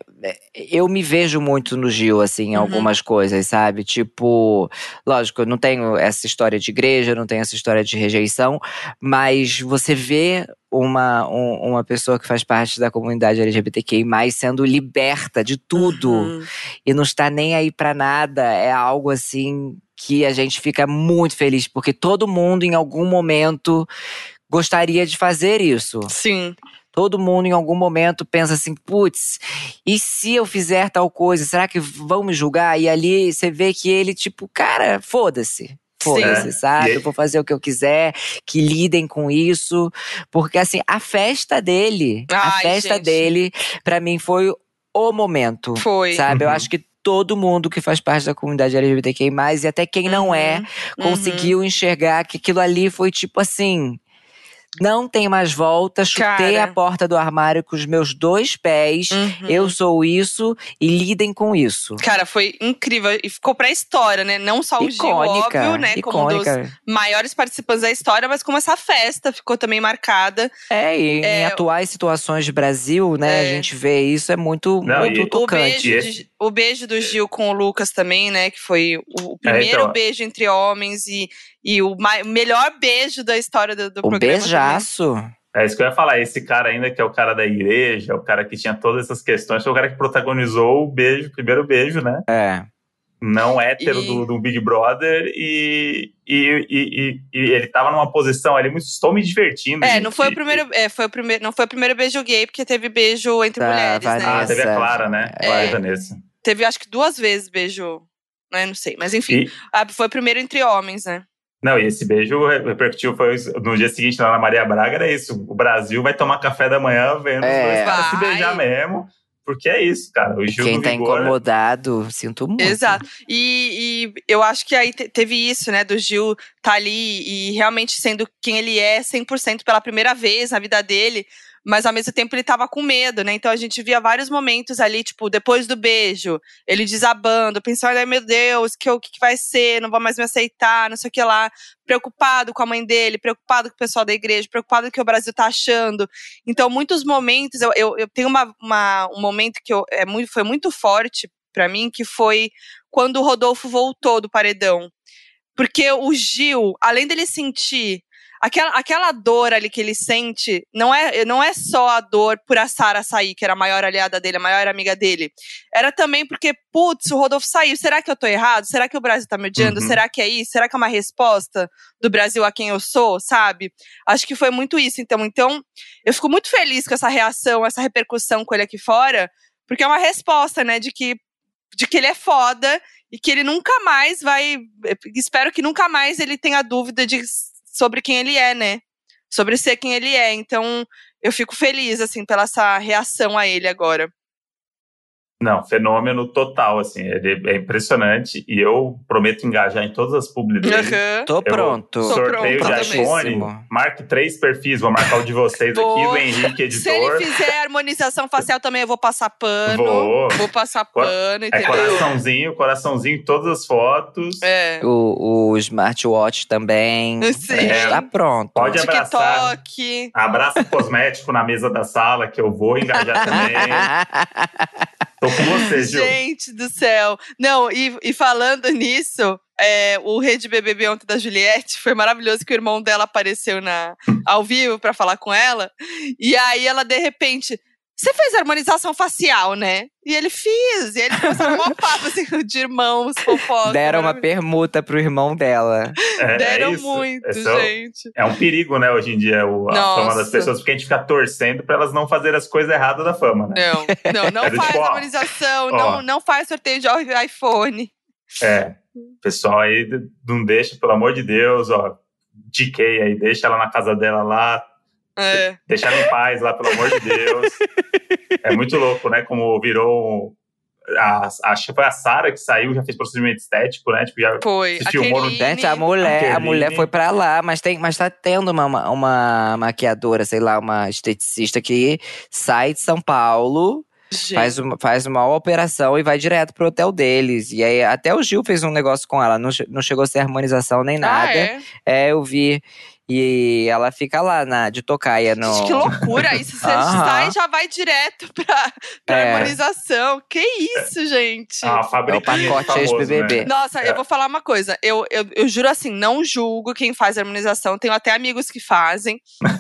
eu me vejo muito no Gil, assim, em algumas coisas, sabe? Tipo, lógico, eu não tenho essa história de igreja, não tenho essa história de rejeição, mas você vê uma pessoa que faz parte da comunidade LGBTQI+, sendo liberta de tudo e não está nem aí pra nada, é algo assim… que a gente fica muito feliz, porque todo mundo em algum momento gostaria de fazer isso. Sim. Todo mundo em algum momento pensa assim, putz, e se eu fizer tal coisa, será que vão me julgar? E ali você vê que ele, tipo, cara, foda-se, sabe? Eu vou fazer o que eu quiser, que lidem com isso. Porque assim, a festa dele, pra mim foi o momento. Sabe? Eu acho que todo mundo que faz parte da comunidade LGBTQI+, e até quem não conseguiu enxergar que aquilo ali foi tipo assim… Não tem mais volta, chutei a porta do armário com os meus 2 pés, eu sou isso e lidem com isso. Cara, foi incrível e ficou pra história, né? Não só o Gil, óbvio, né? Como um dos maiores participantes da história, mas como essa festa ficou também marcada. Em atuais situações de Brasil, né? A gente vê isso, é muito tocante. O beijo do Gil com o Lucas também, né? Que foi o primeiro beijo entre homens e o melhor beijo da história do programa. Beijaço. É isso que eu ia falar. Esse cara ainda, que é o cara da igreja, o cara que tinha todas essas questões, foi o cara que protagonizou o primeiro beijo, né? Não hétero do Big Brother. E ele tava numa posição ali, muito… Estou me divertindo. Não foi o primeiro beijo gay, porque teve beijo entre mulheres, Vanessa, né? Teve a Clara, né? Clara e Vanessa. Teve, acho que 2 vezes beijo, né? Não sei, mas enfim. Foi o primeiro entre homens, né? Não, e esse beijo repercutiu, foi no dia seguinte lá na Maria Braga, era isso. O Brasil vai tomar café da manhã vendo os 2 caras se beijar mesmo. Porque é isso, cara. O Gil quem do tá Vigor… incomodado, sinto muito. Exato. E eu acho que aí teve isso, né? Do Gil tá ali e realmente sendo quem ele é 100% pela primeira vez na vida dele. mas ao mesmo tempo ele tava com medo, né? Então a gente via vários momentos ali, tipo, depois do beijo, ele desabando, pensando, ai meu Deus, o que vai ser? Não vão mais me aceitar, não sei o que lá. Preocupado com a mãe dele, preocupado com o pessoal da igreja, preocupado com o que o Brasil tá achando. Então, muitos momentos, eu tenho um momento que foi muito forte pra mim, que foi quando o Rodolfo voltou do paredão. Porque o Gil, além dele sentir aquela dor ali que ele sente, não é só a dor por a Sara sair, que era a maior aliada dele, a maior amiga dele. Era também porque, putz, o Rodolfo saiu. Será que eu tô errado? Será que o Brasil tá me odiando? Será que é isso? Será que é uma resposta do Brasil a quem eu sou, sabe? Acho que foi muito isso. Então, eu fico muito feliz com essa reação, essa repercussão com ele aqui fora, porque é uma resposta, né, de que ele é foda e que ele nunca mais vai... Espero que nunca mais ele tenha dúvida sobre quem ele é, né? Sobre ser quem ele é. Então, eu fico feliz, assim, pela essa reação a ele agora. Não, fenômeno total, assim, ele é impressionante e eu prometo engajar em todas as publi dele. Tô pronto. Sorteio de iPhone, marque 3 perfis, vou marcar o de vocês aqui, do Henrique, editor. Se ele fizer harmonização facial também, eu vou passar pano. Vou passar pano, entendeu? Coraçãozinho em todas as fotos. O smartwatch também. Sim. Tá pronto. Pode abraçar. TikTok. Abraça o cosmético na mesa da sala, que eu vou engajar também. Tô com você, Gil. Gente do céu. Não, e falando nisso, o Rede BBB ontem da Juliette foi maravilhoso, que o irmão dela apareceu ao vivo pra falar com ela. E aí ela, de repente... Você fez harmonização facial, né? E ele fez. E ele começou um papo assim, de irmãos, fofoca. Deram uma permuta pro irmão dela. Deram muito, gente. É um perigo, né, hoje em dia, a fama das pessoas. Porque a gente fica torcendo pra elas não fazerem as coisas erradas da fama, né? Não faz harmonização, não faz sorteio de iPhone. Pessoal aí, não deixa, pelo amor de Deus, DK aí, deixa ela na casa dela lá. Deixar ela em paz lá, pelo amor de Deus. É muito louco, né? Como virou... Acho que foi a Sara que saiu, já fez procedimento estético, né? Tipo, já foi. se filmou no... Gente, a mulher foi pra lá, mas tá tendo uma maquiadora, sei lá, uma esteticista que sai de São Paulo, faz uma operação e vai direto pro hotel deles. E aí, até o Gil fez um negócio com ela, não chegou a ser harmonização nem nada. Eu vi. E ela fica lá de tocaia no... Gente, que loucura isso. Você sai e já vai direto pra harmonização. Que isso, gente? É o pacote ex-BBB. Né? Nossa, eu vou falar uma coisa. Eu juro assim, não julgo quem faz harmonização. Tenho até amigos que fazem.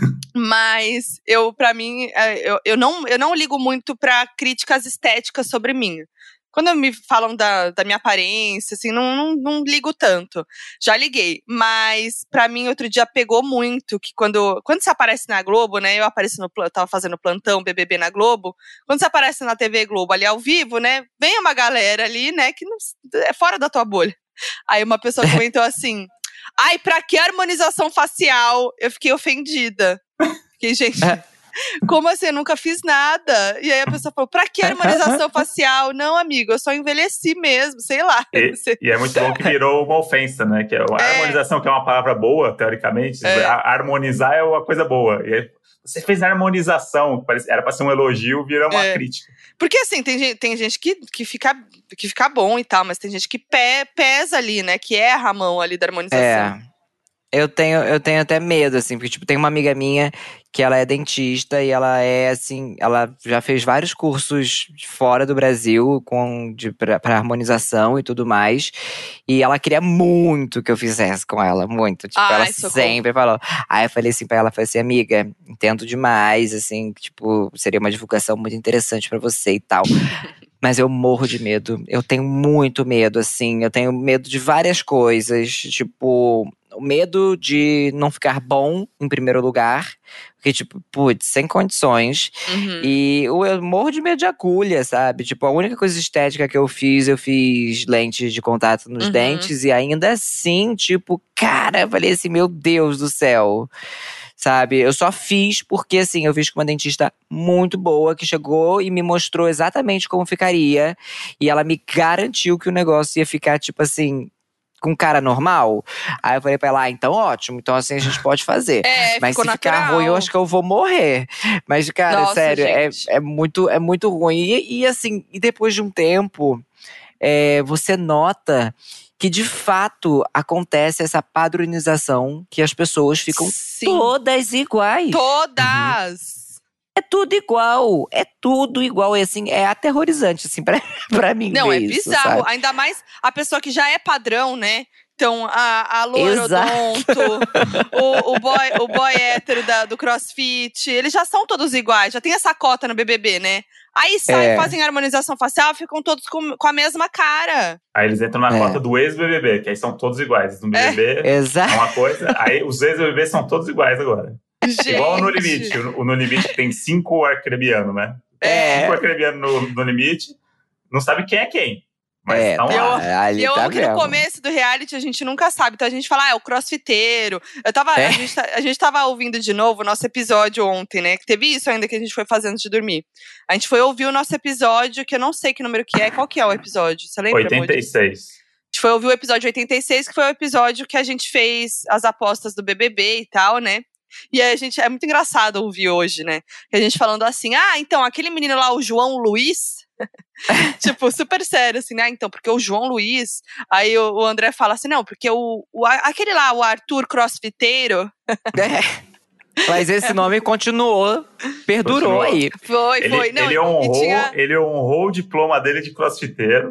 Mas pra mim, eu não ligo muito pra críticas estéticas sobre mim. Quando me falam da minha aparência, assim, não ligo tanto. Já liguei, mas pra mim outro dia pegou muito que quando você aparece na Globo, né? Eu tava fazendo plantão BBB na Globo. Quando você aparece na TV Globo ali ao vivo, né? Vem uma galera ali, né? Que é fora da tua bolha. Aí uma pessoa comentou assim: ai, pra que harmonização facial? Eu fiquei ofendida. Fiquei, gente... Como assim? Eu nunca fiz nada. E aí a pessoa falou, pra que harmonização facial? Não, amigo, eu só envelheci mesmo, sei lá. E é muito bom que virou uma ofensa, né? Que a harmonização, que é uma palavra boa, teoricamente, harmonizar é uma coisa boa. E aí, você fez harmonização, era pra ser um elogio, vira uma crítica. Porque assim, tem gente que fica bom e tal, mas tem gente que pesa ali, né? Que erra a mão ali da harmonização. Eu tenho até medo, assim, porque, tipo, tem uma amiga minha que ela é dentista e ela é, assim, ela já fez vários cursos fora do Brasil pra harmonização e tudo mais. E ela queria muito que eu fizesse com ela, muito. Tipo, ela sempre falou. Aí eu falei assim pra ela, falei assim, amiga, entendo demais, assim, tipo, seria uma divulgação muito interessante pra você e tal. Mas eu morro de medo. Eu tenho muito medo, assim. Eu tenho medo de várias coisas. Tipo, o medo de não ficar bom, em primeiro lugar. Porque, tipo, putz, sem condições. E eu morro de medo de agulha, sabe? Tipo, a única coisa estética que eu fiz lentes de contato nos dentes. E ainda assim, tipo, cara, eu falei assim, meu Deus do céu. Sabe, eu só fiz porque, assim, eu fiz com uma dentista muito boa, que chegou e me mostrou exatamente como ficaria. E ela me garantiu que o negócio ia ficar, tipo assim, com cara normal? Aí eu falei pra ela, então ótimo, então assim a gente pode fazer. Mas se ficar ruim, eu acho que eu vou morrer. Mas, cara, nossa, sério, é muito ruim. E assim, e depois de um tempo, você nota que de fato acontece essa padronização, que as pessoas ficam todas iguais. Todas! É tudo igual, e assim, é aterrorizante, assim, pra mim. Não, ver é isso, bizarro, sabe? ainda mais a pessoa que já é padrão, né? Então, a loirodonto, o boy hétero do crossfit, eles já são todos iguais, já tem essa cota no BBB, né? Aí fazem harmonização facial, ficam todos com a mesma cara. Aí eles entram na cota do ex-BBB, que aí são todos iguais. No BBB é uma coisa, aí os ex-BBB são todos iguais agora. Gente. Igual o No Limite. O No Limite tem 5 arcrebianos, né? 5 arcrebianos no Limite, não sabe quem é quem. Mas estão lá. E eu amo que no começo do reality a gente nunca sabe. Então a gente fala, é o crossfiteiro. A gente tava ouvindo de novo o nosso episódio ontem, né? Que teve isso ainda que a gente foi fazendo de dormir. A gente foi ouvir o nosso episódio, que eu não sei que número que é. Qual que é o episódio? Você lembra? 86. A gente foi ouvir o episódio 86, que foi o episódio que a gente fez as apostas do BBB e tal, né? E aí é muito engraçado ouvir hoje, né? Que a gente falando assim, então, aquele menino lá, o João Luiz, tipo, super sério, assim, né? Então, porque o João Luiz, aí o André fala assim, não, porque aquele lá, o Arthur crossfiteiro. Mas esse nome continuou, perdurou aí. Foi. Não, ele honrou o diploma dele de crossfiteiro.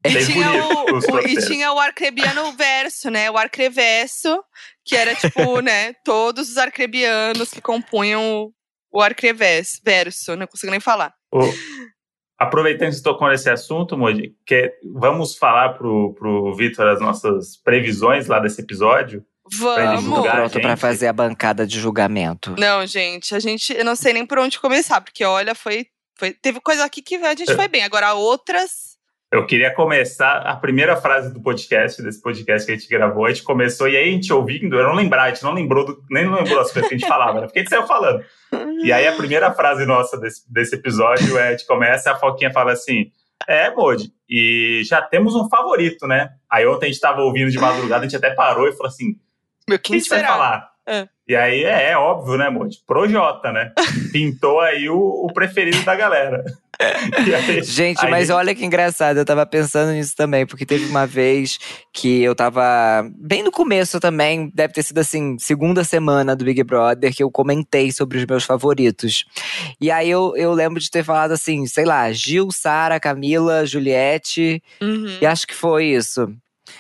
E tinha o arcrebiano verso, né? O arcreverso, que era tipo, né? Todos os arcrebianos que compunham o arcreverso. Não consigo nem falar. Aproveitando que você tocou nesse assunto, Moji, vamos falar pro Vitor as nossas previsões lá desse episódio? Vamos! Tô pronto pra fazer a bancada de julgamento. Não, gente, eu não sei nem por onde começar, porque olha, teve coisa aqui que a gente foi bem, agora outras… Eu queria começar a primeira frase do podcast, desse podcast que a gente gravou. A gente começou, e aí a gente ouvindo, a gente nem lembrou as coisas que a gente falava, né? Porque a gente saiu falando. E aí a primeira frase nossa desse episódio a gente começa, a Foquinha fala assim, Moji, e já temos um favorito, né? Aí ontem a gente tava ouvindo de madrugada, a gente até parou e falou assim, o que a gente vai falar? E aí é óbvio, né, Moji? Projota, né? Pintou aí o preferido da galera. Gente, mas olha que engraçado, eu tava pensando nisso também, porque teve uma vez que eu tava bem no começo também, deve ter sido assim, segunda semana do Big Brother, que eu comentei sobre os meus favoritos. E aí eu lembro de ter falado assim, sei lá, Gil, Sara, Camila, Juliette, e acho que foi isso.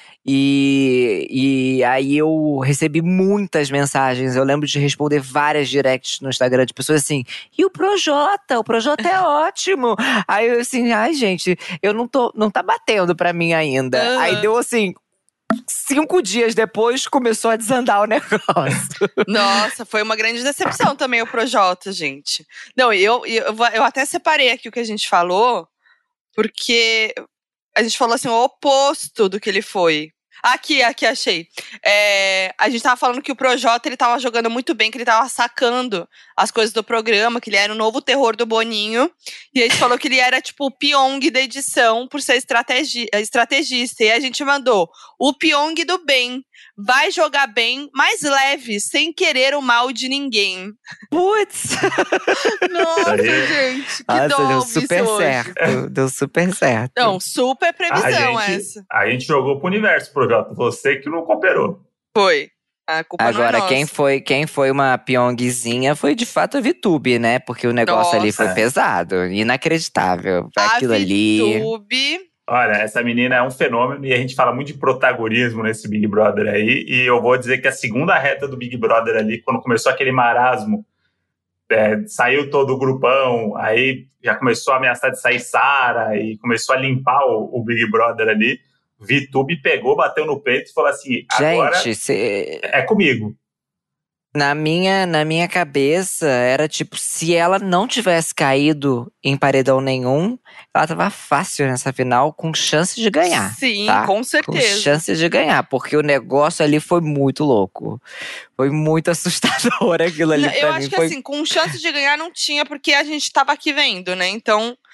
E aí eu recebi muitas mensagens. Eu lembro de responder várias directs no Instagram de pessoas assim, e o Projota é ótimo. Aí eu assim, gente, não tá batendo pra mim ainda. Aí deu assim, 5 dias depois começou a desandar o negócio. Nossa, foi uma grande decepção também o Projota, gente. Não, eu até separei aqui o que a gente falou, porque a gente falou assim, o oposto do que ele foi. Aqui, achei. A gente tava falando que o Projota, ele tava jogando muito bem, que ele tava sacando as coisas do programa, que ele era o novo terror do Boninho. E a gente falou que ele era, tipo, o Pyong da edição, por ser estrategista. E a gente mandou o Pyong do bem. Vai jogar bem, mais leve, sem querer o mal de ninguém. Putz! Nossa, gente, que dó. Deu super certo. Deu super certo. Não, super previsão essa. A gente jogou pro universo, Projota. Você que não cooperou. Foi. A culpa agora, não é nossa. Quem foi uma Pyongzinha foi de fato a VTube, né? Porque o negócio ali foi pesado, inacreditável. Aquilo ali. VTube. Olha, essa menina é um fenômeno e a gente fala muito de protagonismo nesse Big Brother aí. E eu vou dizer que a segunda reta do Big Brother ali, quando começou aquele marasmo, saiu todo o grupão, aí já começou a ameaçar de sair Sara e começou a limpar o Big Brother ali. VTube pegou, bateu no peito e falou assim, agora é comigo. Na minha cabeça, era tipo, se ela não tivesse caído em paredão nenhum, ela tava fácil nessa final, com chance de ganhar. Sim, tá? com certeza. Com chance de ganhar, porque o negócio ali foi muito louco. Foi muito assustador aquilo ali pra mim. Eu acho que assim, com chance de ganhar não tinha, porque a gente tava aqui vendo, né? Então,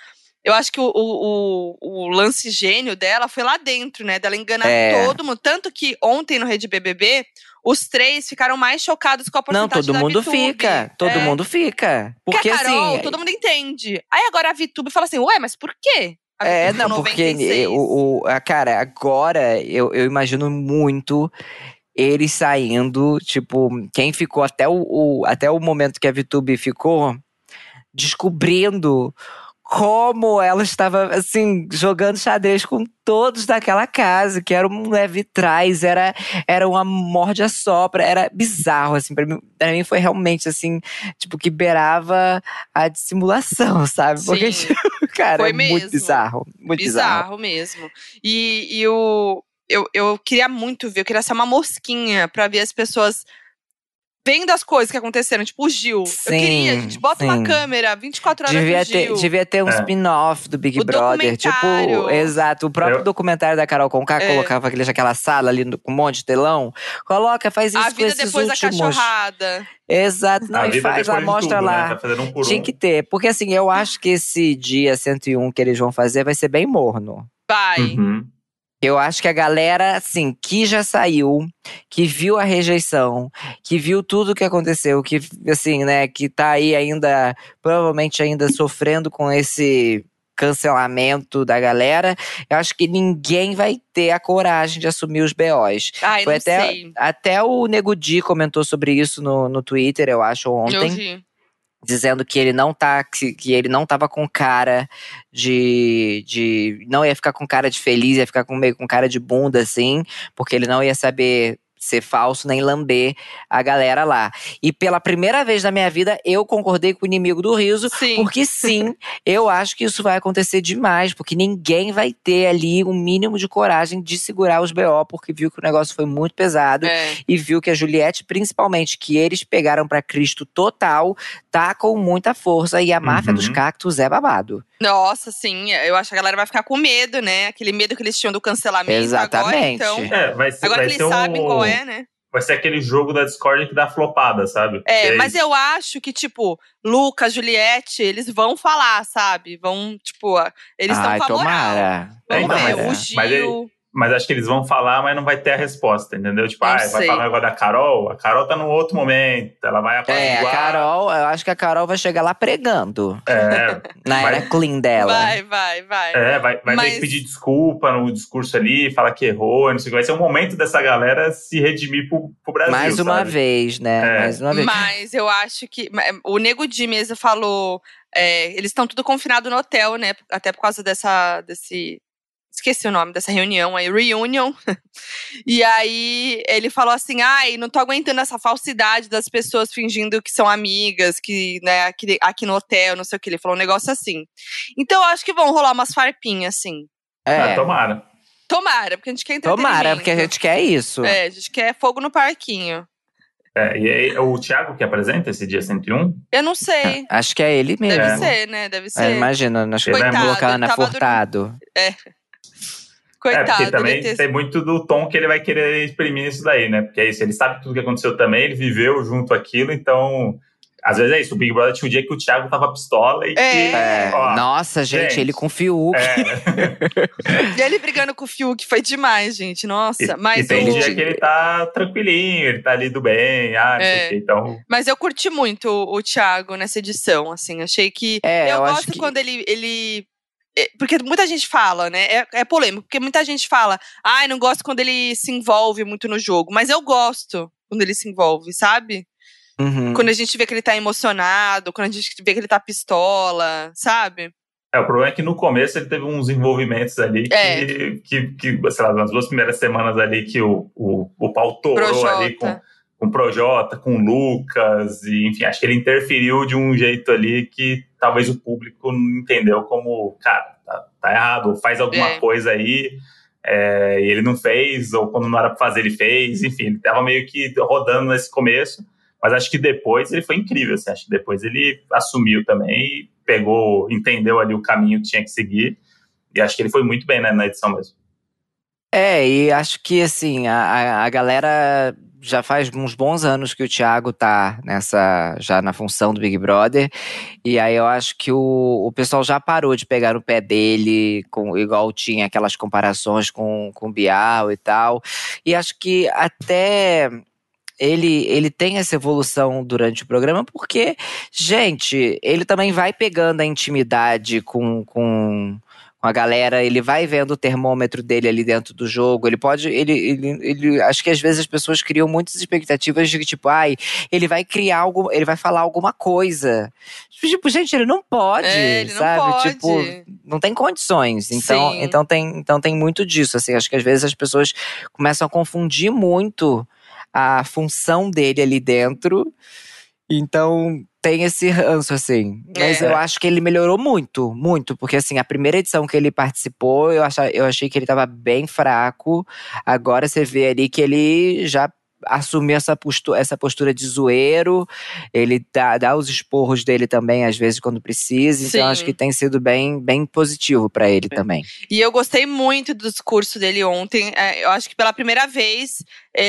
eu acho que o lance gênio dela foi lá dentro, né? Dela enganar todo mundo. Tanto que ontem no Rede BBB, os 3 ficaram mais chocados com a porcentagem da VTube. Não, todo mundo fica. Porque a Carol, assim, todo mundo entende. Aí agora a VTube fala assim, ué, mas por quê? Porque cara, agora eu imagino muito eles saindo, tipo, quem ficou até o momento que a VTube ficou, descobrindo como ela estava, assim, jogando xadrez com todos daquela casa, que era um leve-trás, era uma morde-a-sopra, era bizarro, assim, pra mim foi realmente, assim, tipo, que beirava a dissimulação, sabe? Sim, porque, cara, foi é muito bizarro, muito bizarro. Mesmo. Eu queria muito ver, eu queria ser uma mosquinha pra ver as pessoas vendo as coisas que aconteceram, tipo o Gil. Sim, eu queria, gente, bota uma câmera 24 horas do Gil. Devia ter um spin-off do Big Brother. Tipo, exato. O próprio documentário da Carol Conká colocava aquela sala ali com um monte de telão. Faz isso com esses últimos. A vida depois da cachorrada. Exato. Não, e faz lá, mostra tudo, lá. Né? Tá fazendo um por Tinha que ter. Porque assim, eu acho que esse dia 101 que eles vão fazer vai ser bem morno. Vai. Uhum. Eu acho que a galera, assim, que já saiu, que viu a rejeição, que viu tudo o que aconteceu, que, assim, né, que tá aí ainda, provavelmente ainda sofrendo com esse cancelamento da galera, eu acho que ninguém vai ter a coragem de assumir os BOs. Ai, não sei. Até o Nego Di comentou sobre isso no Twitter, eu acho, ontem. Eu vi. Dizendo que ele não que ele não tava com cara não ia ficar com cara de feliz, ia ficar meio com cara de bunda, assim, porque ele não ia saber ser falso nem lamber a galera lá. E pela primeira vez na minha vida, eu concordei com o Inimigo do Riso, porque sim, eu acho que isso vai acontecer demais, porque ninguém vai ter ali um mínimo de coragem de segurar os BO, porque viu que o negócio foi muito pesado, e viu que a Juliette, principalmente, que eles pegaram pra Cristo total, tá com muita força, e a máfia dos cactos é babado. Nossa, sim, eu acho que a galera vai ficar com medo, né? Aquele medo que eles tinham do cancelamento. Exatamente. Agora, então, agora que eles sabem qual é, né? Vai ser aquele jogo da Discord que dá flopada, sabe? Mas eu acho que, tipo, Lucas, Juliette, eles vão falar, sabe? Vão, tipo, eles estão com a moral. Vamos ver, o Gil… Mas acho que eles vão falar, mas não vai ter a resposta, entendeu? Tipo, vai falar agora da Carol. A Carol tá num outro momento, ela vai apaziguar. A Carol, eu acho que a Carol vai chegar lá pregando. Na era clean dela. Vai. Vai ter que pedir desculpa no discurso ali, falar que errou, não sei o que. Vai ser um momento dessa galera se redimir pro Brasil, mais uma vez, né? Mais uma vez. Mas eu acho que… O Nego Di mesmo falou… eles estão tudo confinado no hotel, né? Até por causa desse… Esqueci o nome dessa reunião aí, reunion. E aí ele falou assim, não tô aguentando essa falsidade das pessoas fingindo que são amigas, que, né, aqui no hotel, não sei o que. Ele falou um negócio assim. Então eu acho que vão rolar umas farpinhas, assim. Tomara. Tomara, porque a gente quer entretenimento. Tomara, porque a gente quer isso. A gente quer fogo no parquinho. E aí, o Thiago que apresenta esse dia 101? Eu não sei. Acho que é ele mesmo. Deve ser, né? Deve ser. Imagina, acho que vai colocar Ana Furtado. Coitado, porque também tem muito do tom que ele vai querer exprimir isso daí, né? Porque é isso, ele sabe tudo que aconteceu também, ele viveu junto aquilo, então… Às vezes é isso, o Big Brother tinha um dia que o Thiago tava pistola e nossa, gente, ele com o Fiuk. E ele brigando com o Fiuk, foi demais, gente, nossa. E tem dia que ele tá tranquilinho, ele tá ali do bem, não sei o que, então… Mas eu curti muito o Thiago nessa edição, assim, achei que… eu gosto quando ele porque muita gente fala, né? É polêmico, porque muita gente fala, não gosto quando ele se envolve muito no jogo. Mas eu gosto quando ele se envolve, sabe? Uhum. Quando a gente vê que ele tá emocionado, quando a gente vê que ele tá pistola, sabe? O problema é que no começo ele teve uns envolvimentos ali que sei lá, nas 2 primeiras semanas ali que o pau torou ali com o Projota, com o Lucas, e enfim, acho que ele interferiu de um jeito ali que talvez o público não entendeu como, cara, tá errado, ou faz alguma coisa aí, e ele não fez, ou quando não era pra fazer ele fez, enfim, ele tava meio que rodando nesse começo, mas acho que depois ele foi incrível, assim, acho que depois ele assumiu também, entendeu ali o caminho que tinha que seguir, e acho que ele foi muito bem, né, na edição mesmo. E acho que, assim, a galera já faz uns bons anos que o Thiago tá já na função do Big Brother, e aí eu acho que o pessoal já parou de pegar no pé dele, igual tinha aquelas comparações com o Bial e tal, e acho que até ele tem essa evolução durante o programa, porque, gente, ele também vai pegando a intimidade com a galera, ele vai vendo o termômetro dele ali dentro do jogo, acho que às vezes as pessoas criam muitas expectativas de que, tipo, ele vai criar algo, ele vai falar alguma coisa. Tipo, gente, ele não pode, ele sabe? Não pode. Tipo, não tem condições. Então tem muito disso, assim, acho que às vezes as pessoas começam a confundir muito a função dele ali dentro, então tem esse ranço, assim. Mas eu acho que ele melhorou muito, muito. Porque, assim, a primeira edição que ele participou, eu achei que ele tava bem fraco. Agora você vê ali que ele já assumiu essa postura de zoeiro. Ele dá os esporros dele também, às vezes, quando precisa. Então, Sim. acho que tem sido bem, bem positivo pra ele também. E eu gostei muito do discurso dele ontem. Eu acho que pela primeira vez…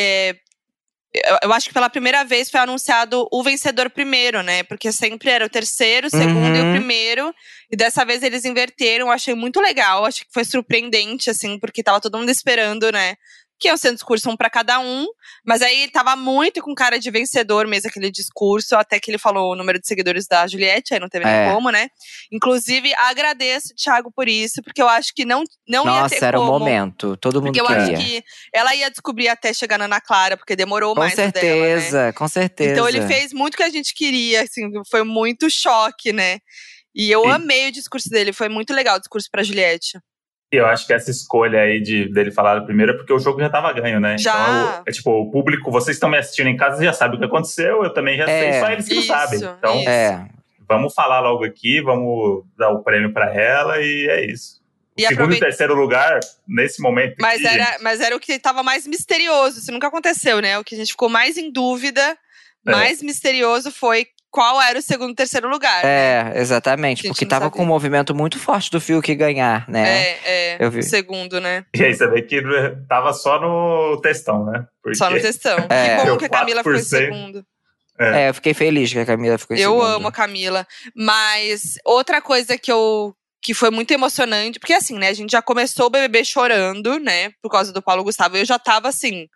Eu acho que pela primeira vez foi anunciado o vencedor primeiro, né? Porque sempre era o terceiro, o segundo e o primeiro. E dessa vez eles inverteram. Eu achei muito legal. Acho que foi surpreendente, assim, porque tava todo mundo esperando, né? Que ia ser um discurso pra cada um. Mas aí ele tava muito com cara de vencedor mesmo, aquele discurso. Até que ele falou o número de seguidores da Juliette, aí não teve nem como, né? Inclusive, agradeço, Thiago, por isso. Porque eu acho que não ia ter como. Nossa, era o momento. Todo mundo queria. Porque eu acho que ela ia descobrir até chegar na Ana Clara, porque demorou mais dela, né? Com certeza. Então ele fez muito o que a gente queria, assim. Foi muito choque, né? E eu amei o discurso dele. Foi muito legal o discurso pra Juliette. Eu acho que essa escolha aí dele falar primeiro é porque o jogo já tava ganho, né? Já. Então, tipo, o público, vocês estão me assistindo em casa, já sabem o que aconteceu, eu também já sei, só eles que não sabem. Então, vamos falar logo aqui, vamos dar o prêmio pra ela e é isso. O segundo e terceiro lugar, nesse momento mas aqui, mas era o que tava mais misterioso, isso nunca aconteceu, né? O que a gente ficou mais em dúvida, mais misterioso foi qual era o segundo e terceiro lugar, né? Exatamente, porque tava com um movimento muito forte do Fiuk ganhar, né? Eu vi. O segundo, né? E aí você vê que tava só no textão, né? Porque só no textão. Que bom que a Camila ficou em segundo. Eu fiquei feliz que a Camila ficou em segundo. Eu amo a Camila. Mas outra coisa que foi muito emocionante, porque assim, né, a gente já começou o BBB chorando, né, por causa do Paulo Gustavo. Eu já tava assim,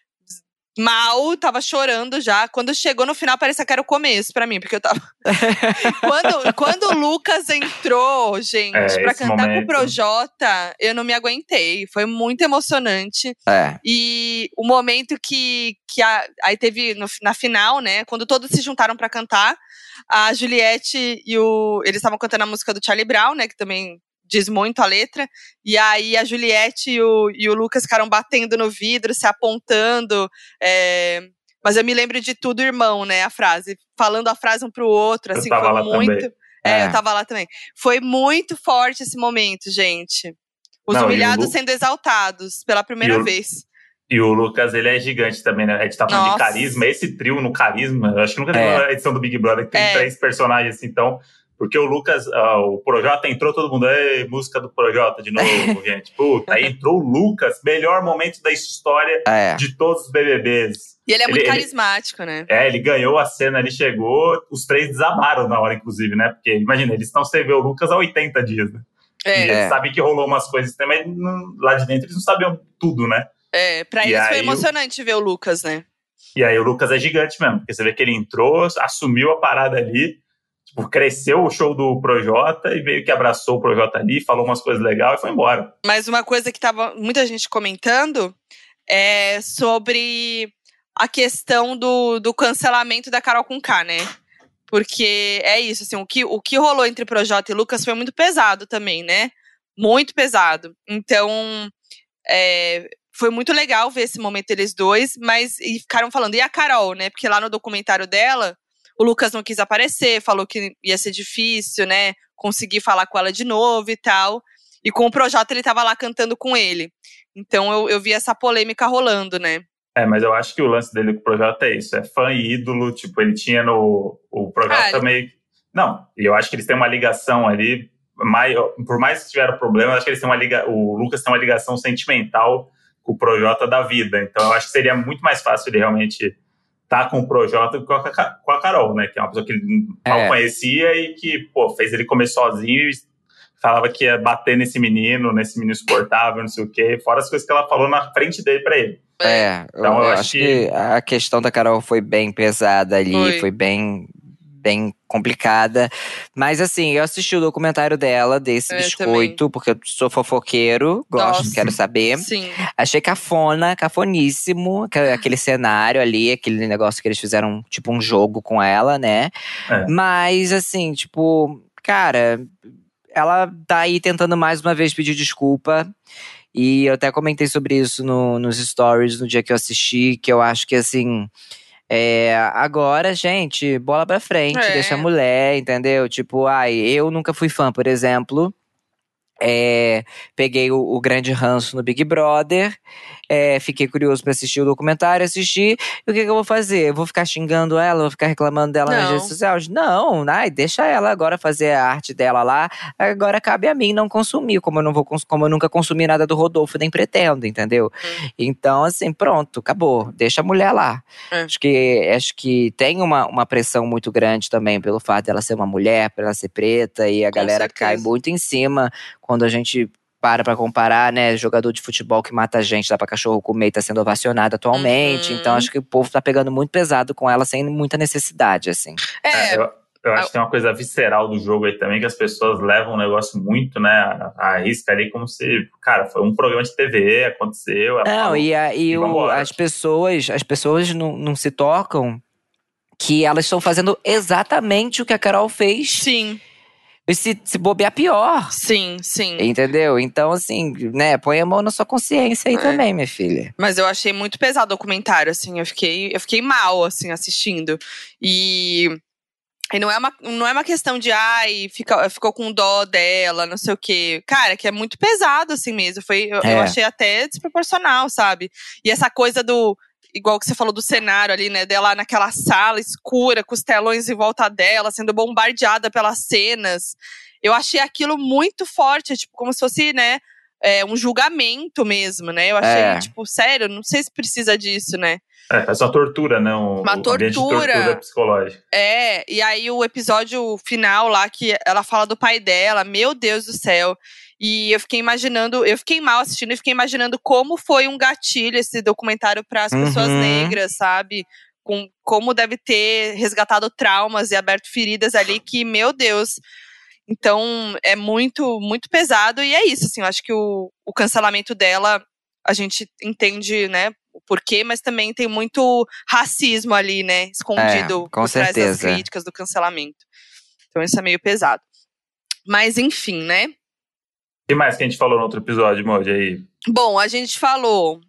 mal, tava chorando já. Quando chegou no final, parecia que era o começo pra mim, porque eu tava… quando o Lucas entrou, gente, pra cantar com o Projota, eu não me aguentei. Foi muito emocionante. E o momento aí teve na final, né, quando todos se juntaram pra cantar, a Juliette eles estavam cantando a música do Charlie Brown, né, que também diz muito a letra, e aí a Juliette e o Lucas ficaram batendo no vidro, se apontando, mas eu me lembro de tudo, irmão, né, a frase, falando a frase um pro outro, assim, foi muito… eu tava lá também. Foi muito forte esse momento, gente. Os humilhados sendo exaltados pela primeira vez. E o Lucas, ele é gigante também, né? A gente tá falando de carisma, esse trio no carisma, eu acho que nunca teve uma edição do Big Brother que tem 3 personagens assim, então… Porque o Lucas, o Projota entrou, todo mundo, música do Projota de novo, gente. Puta, aí entrou o Lucas, melhor momento da história de todos os BBBs. E ele é muito carismático, né? Ele ganhou a cena, ele chegou, os 3 desabaram na hora, inclusive, né? Porque, imagina, eles estão sem ver o Lucas há 80 dias, né? E eles sabem que rolou umas coisas também, lá de dentro eles não sabiam tudo, né? Pra eles foi emocionante ver o Lucas, né? E aí o Lucas é gigante mesmo, porque você vê que ele entrou, assumiu a parada ali, cresceu o show do Projota e meio que abraçou o Projota ali, falou umas coisas legais e foi embora. Mas uma coisa que tava muita gente comentando é sobre a questão do cancelamento da Carol Conká, né? Porque é isso, assim, o que rolou entre Projota e Lucas foi muito pesado também, né? Muito pesado. Então, foi muito legal ver esse momento eles dois, e ficaram falando, e a Carol, né? Porque lá no documentário dela, o Lucas não quis aparecer, falou que ia ser difícil, né, conseguir falar com ela de novo e tal. E com o Projota ele tava lá cantando com ele. Então eu vi essa polêmica rolando, né. Mas eu acho que o lance dele com o Projota é isso, é fã e ídolo, tipo, ele tinha o Projota meio… Não, e eu acho que eles têm uma ligação ali, por mais que tiveram problema, eu acho que eles têm o Lucas tem uma ligação sentimental com o Projota da vida. Então eu acho que seria muito mais fácil ele realmente estar com o Projota do que com a Carol, né? Que é uma pessoa que ele mal conhecia e que, pô, fez ele comer sozinho e falava que ia bater nesse menino insuportável, não sei o quê. Fora as coisas que ela falou na frente dele pra ele. Então eu acho que a questão da Carol foi bem pesada ali, foi bem complicada. Mas assim, eu assisti o documentário dela, desse biscoito, também. Porque eu sou fofoqueiro, gosto, quero saber. Sim. Achei cafoníssimo, aquele cenário ali, aquele negócio que eles fizeram, tipo um jogo com ela, né? Mas assim, tipo, cara, ela tá aí tentando mais uma vez pedir desculpa. E eu até comentei sobre isso nos stories no dia que eu assisti, que eu acho que assim… agora, gente, bola pra frente, deixa a mulher, entendeu? Tipo, eu nunca fui fã, por exemplo. Peguei o grande ranço no Big Brother. Fiquei curioso pra assistir o documentário, assisti. E o que eu vou fazer? Eu vou ficar xingando ela? Vou ficar reclamando dela nas redes sociais? Não, deixa ela agora fazer a arte dela lá. Agora cabe a mim não consumir, como eu nunca consumi nada do Rodolfo, nem pretendo, entendeu? Então, assim, pronto, acabou. Deixa a mulher lá. Acho que tem uma pressão muito grande também pelo fato dela ser uma mulher, por ela ser preta, e a galera cai muito em cima quando a gente para comparar, né, jogador de futebol que mata gente, dá pra cachorro comer e tá sendo ovacionado atualmente. Então acho que o povo tá pegando muito pesado com ela, sem muita necessidade, assim. Eu acho que tem uma coisa visceral do jogo aí também, que as pessoas levam o negócio muito, né, a risca ali, como se, cara, foi um programa de TV, aconteceu. As pessoas não se tocam que elas estão fazendo exatamente o que a Carol fez. Sim. E se bobear, pior. Sim. Entendeu? Então, assim, né, põe a mão na sua consciência aí também, minha filha. Mas eu achei muito pesado o documentário, assim, eu fiquei mal, assim, assistindo. E não é uma questão de, ficou com dó dela, não sei o quê. Cara, que é muito pesado, assim mesmo. Eu achei até desproporcional, sabe? E essa coisa igual que você falou do cenário ali, né? Dela naquela sala escura, com os telões em volta dela, sendo bombardeada pelas cenas. Eu achei aquilo muito forte, tipo, como se fosse, né? Um julgamento mesmo, né? Eu achei, tipo, sério, não sei se precisa disso, né? É só tortura, né? Uma tortura psicológica. E aí o episódio final lá, que ela fala do pai dela, meu Deus do céu. E eu fiquei mal assistindo e fiquei imaginando como foi um gatilho esse documentário para as pessoas negras, sabe? Como deve ter resgatado traumas e aberto feridas ali que, meu Deus. Então, é muito, muito pesado. E é isso, assim, eu acho que o cancelamento dela, a gente entende, né, o porquê, mas também tem muito racismo ali, né, escondido por trás das críticas do cancelamento. Então, isso é meio pesado. Mas, enfim, né? O que mais que a gente falou no outro episódio, Moji, aí? Bom, a gente falou…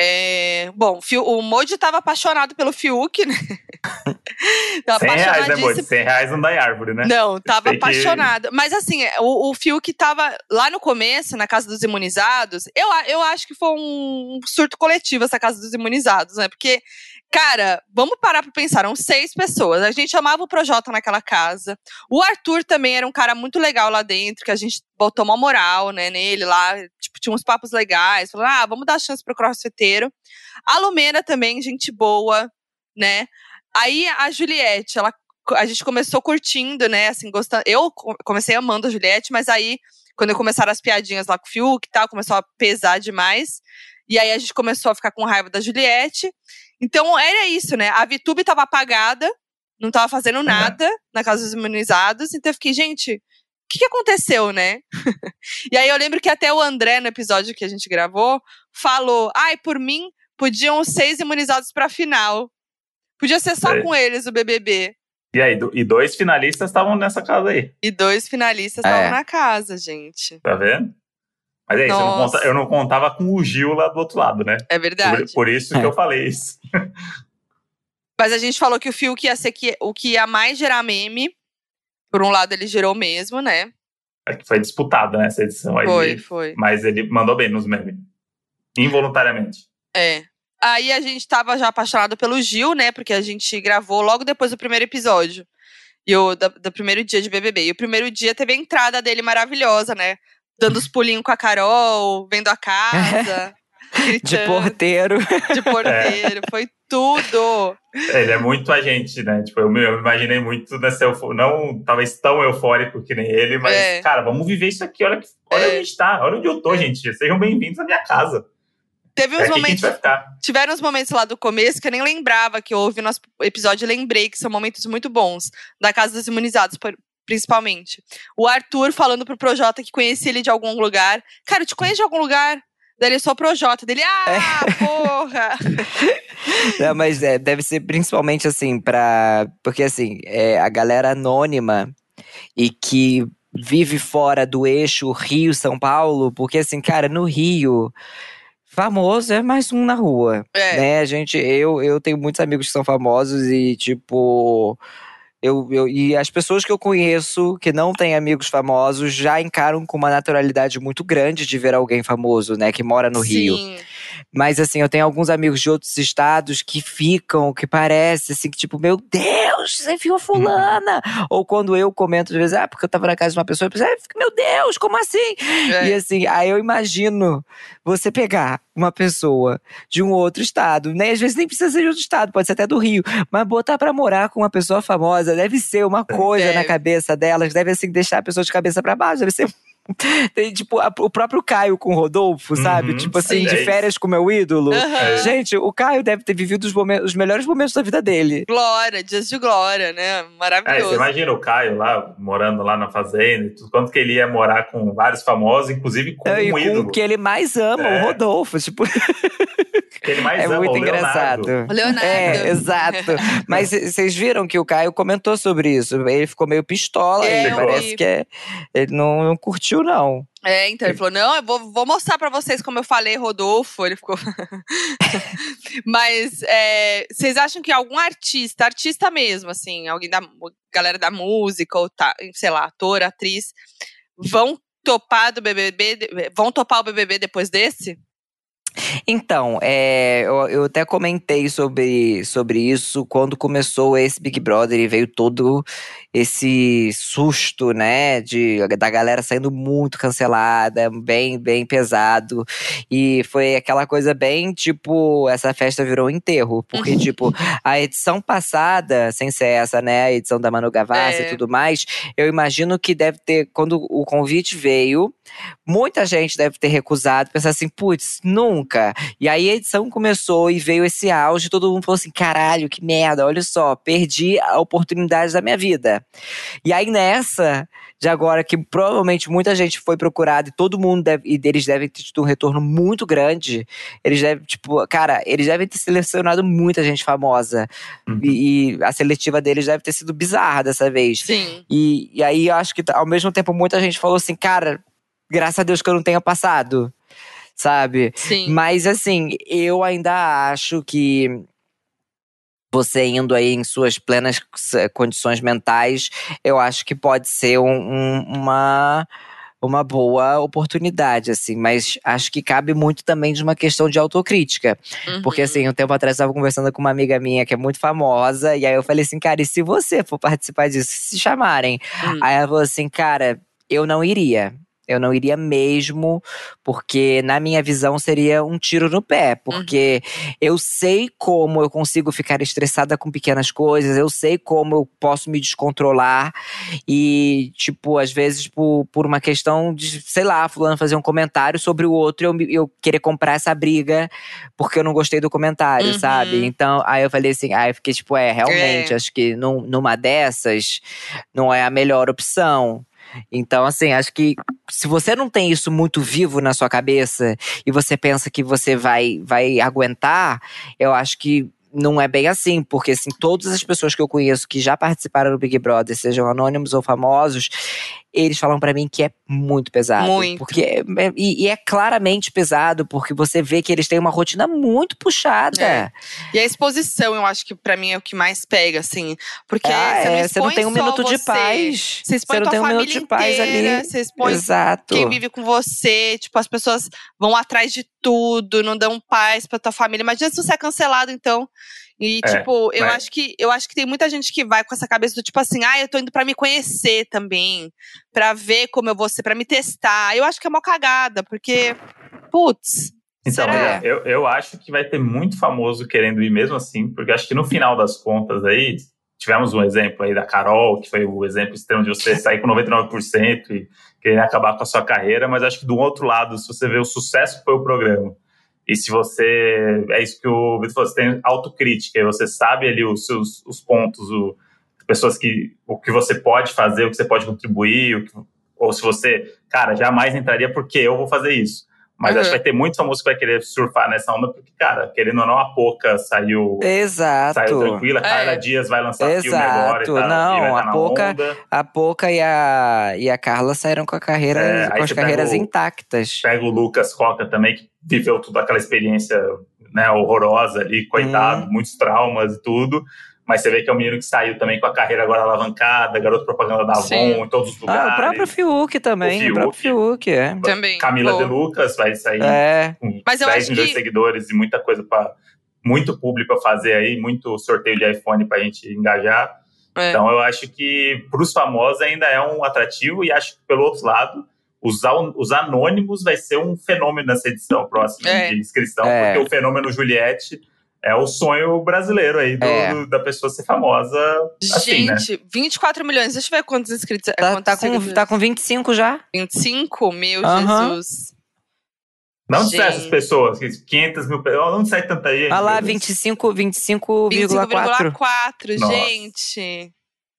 o Moji tava apaixonado pelo Fiuk, né? Tava R$100, né, Moji? R$100 não dá em árvore, né? Não, tava apaixonado. Mas assim, o Fiuk tava lá no começo, na Casa dos Imunizados. Eu acho que foi um surto coletivo essa Casa dos Imunizados, né? Porque, cara, vamos parar pra pensar, eram 6 pessoas. A gente amava o Projota naquela casa. O Arthur também era um cara muito legal lá dentro, que a gente botou uma moral, né, nele lá. Tipo, tinha uns papos legais. Falando, vamos dar chance pro crossfiteiro. A Lumena também, gente boa, né? Aí a Juliette, a gente começou curtindo, né, assim, gostando. Eu comecei amando a Juliette, mas aí, quando começaram as piadinhas lá com o Fiuk e tal, começou a pesar demais. E aí a gente começou a ficar com raiva da Juliette. Então era isso, né? A VTube tava apagada, não tava fazendo nada na Casa dos Imunizados. Então eu fiquei, gente, o que aconteceu, né? E aí eu lembro que até o André, no episódio que a gente gravou, falou: por mim, podiam os 6 imunizados pra final. Podia ser só com eles o BBB. E aí, 2 finalistas estavam nessa casa aí. E 2 finalistas estavam na casa, gente. Tá vendo? Mas é isso, eu não contava com o Gil lá do outro lado, né? É verdade. Por isso que eu falei isso. Mas a gente falou que o Fiuk ia ser o que ia mais gerar meme. Por um lado, ele gerou mesmo, né? É que foi disputada, né, essa edição aí. Foi. Mas ele mandou bem nos memes. Involuntariamente. Aí a gente tava já apaixonado pelo Gil, né? Porque a gente gravou logo depois do primeiro episódio. Do primeiro dia de BBB. E o primeiro dia teve a entrada dele maravilhosa, né? Dando os pulinhos com a Carol, vendo a casa. De porteiro. De porteiro, foi tudo. Ele é muito a gente, né? Tipo, eu me imaginei muito nessa não talvez tão eufórico que nem ele, mas, cara, vamos viver isso aqui. Olha onde a gente tá, olha onde eu tô, gente. Sejam bem-vindos à minha casa. Teve uns momentos, tiveram uns momentos lá do começo que eu nem lembrava que houve no nosso episódio, eu lembrei que são momentos muito bons, da Casa dos Imunizados, principalmente. O Arthur falando pro Projota que conhecia ele de algum lugar. Cara, eu te conheço de algum lugar? Daí ele só o Projota, dele, porra! Não, mas deve ser principalmente assim, porque assim, a galera anônima e que vive fora do eixo Rio-São Paulo, porque assim, cara, no Rio, famoso é mais um na rua, né? Eu tenho muitos amigos que são famosos e, tipo, e as pessoas que eu conheço que não têm amigos famosos já encaram com uma naturalidade muito grande de ver alguém famoso, né? Que mora no Rio. Mas, assim, eu tenho alguns amigos de outros estados que que parece, assim, que tipo, meu Deus, você viu a fulana? Ou quando eu comento, às vezes, porque eu tava na casa de uma pessoa, eu penso, meu Deus, como assim? E assim, aí eu imagino você pegar uma pessoa de um outro estado, né? Às vezes nem precisa ser de outro estado, pode ser até do Rio, mas botar pra morar com uma pessoa famosa deve ser uma coisa na cabeça delas, deve, assim, deixar a pessoa de cabeça pra baixo, deve ser… Tem, tipo, o próprio Caio com o Rodolfo, sabe? Tipo assim, de férias com o meu ídolo. Gente, o Caio deve ter vivido os melhores momentos da vida dele. Glória, dias de glória, né? Maravilhoso. Você imagina o Caio lá, morando lá na fazenda e tudo, quanto que ele ia morar com vários famosos, inclusive com um ídolo. Com o que ele mais ama, o Rodolfo, tipo… Que ele mais ama, muito o engraçado. O Leonardo. Exato. Mas vocês viram que o Caio comentou sobre isso. Ele ficou meio pistola. Parece que ele não curtiu, não. Então ele falou, não, eu vou mostrar pra vocês como eu falei, Rodolfo. Ele ficou… Mas vocês acham que algum artista mesmo, assim, alguém da galera da música, ou sei lá, ator, atriz, vão topar o BBB depois desse? Então, eu até comentei sobre isso quando começou esse Big Brother e veio todo esse susto, né, da galera saindo muito cancelada, bem, bem pesado. E foi aquela coisa bem, tipo, essa festa virou um enterro. Porque, tipo, a edição passada, sem ser essa, né, a edição da Manu Gavassi e tudo mais, eu imagino que deve ter, quando o convite veio, muita gente deve ter recusado, pensar assim, putz, nunca. E aí a edição começou e veio esse auge, todo mundo falou assim, caralho, que merda, olha só, perdi a oportunidade da minha vida. E aí nessa, de agora, que provavelmente muita gente foi procurada e todo mundo eles devem ter tido um retorno muito grande, eles devem, tipo, cara, eles devem ter selecionado muita gente famosa. E a seletiva deles deve ter sido bizarra dessa vez. Sim. E aí eu acho que ao mesmo tempo muita gente falou assim, cara, graças a Deus que eu não tenha passado, sabe? Sim. Mas assim, eu ainda acho que você indo aí em suas plenas condições mentais, eu acho que pode ser uma boa oportunidade, assim. Mas acho que cabe muito também de uma questão de autocrítica. Porque assim, um tempo atrás eu estava conversando com uma amiga minha que é muito famosa, e aí eu falei assim, cara, e se você for participar disso, se chamarem? Aí ela falou assim, cara, eu não iria. Eu não iria mesmo, porque na minha visão seria um tiro no pé. Porque eu sei como eu consigo ficar estressada com pequenas coisas, eu sei como eu posso me descontrolar. E, tipo, às vezes por uma questão de, sei lá, fulano fazer um comentário sobre o outro, eu querer comprar essa briga porque eu não gostei do comentário, sabe? Então, aí eu falei assim, aí eu fiquei tipo, realmente, acho que numa dessas não é a melhor opção. Então, assim, acho que se você não tem isso muito vivo na sua cabeça e você pensa que você vai aguentar, eu acho que não é bem assim, porque assim, todas as pessoas que eu conheço que já participaram do Big Brother, sejam anônimos ou famosos, eles falam pra mim que é muito pesado. Muito. Porque é claramente pesado, porque você vê que eles têm uma rotina muito puxada. E a exposição, eu acho que pra mim é o que mais pega, assim. Porque você não tem um minuto de paz. Você expõe tua família inteira, você expõe quem vive com você. Tipo, as pessoas vão atrás de tudo, não dão paz pra tua família. Imagina se você é cancelado, então. E, tipo, eu acho que tem muita gente que vai com essa cabeça do tipo assim, eu tô indo pra me conhecer também, pra ver como eu vou ser, pra me testar. Eu acho que é uma cagada, porque, putz, Então, eu acho que vai ter muito famoso querendo ir mesmo assim, porque acho que no final das contas aí, tivemos um exemplo aí da Carol, que foi o exemplo extremo de você sair com 99% e querer acabar com a sua carreira, mas acho que do outro lado, se você vê o sucesso que foi o programa, e se você, é isso que o Vitor falou, você tem autocrítica, e você sabe ali os pontos, o que você pode fazer, o que você pode contribuir, ou se você, cara, jamais entraria porque eu vou fazer isso. Mas acho que vai ter muito famoso que vai querer surfar nessa onda, porque, cara, querendo ou não, a Poca saiu tranquila, Carla Dias vai lançar filme agora e vai estar na onda. A Poca e a Carla saíram com as carreiras intactas. Pega o Lucas Coca também, que viveu toda aquela experiência, né, horrorosa ali, coitado, muitos traumas e tudo. Mas você vê que é um menino que saiu também com a carreira agora alavancada, garoto propaganda da Avon, em todos os lugares. O próprio Fiuk também, Também. Camila De Lucas vai sair com 10 milhões de seguidores e muita coisa muito público a fazer aí, muito sorteio de iPhone pra gente engajar. Então eu acho que pros famosos ainda é um atrativo, e acho que pelo outro lado, os anônimos vai ser um fenômeno nessa edição próxima de inscrição, porque o fenômeno Juliette é o sonho brasileiro aí da pessoa ser famosa. Gente, assim, né? 24 milhões. Deixa eu ver quantos inscritos. Tá com 25 já. 25? Meu Jesus. Não sai essas pessoas, 500 mil pessoas. Não sai tanta aí. Olha lá, 25,4. Gente.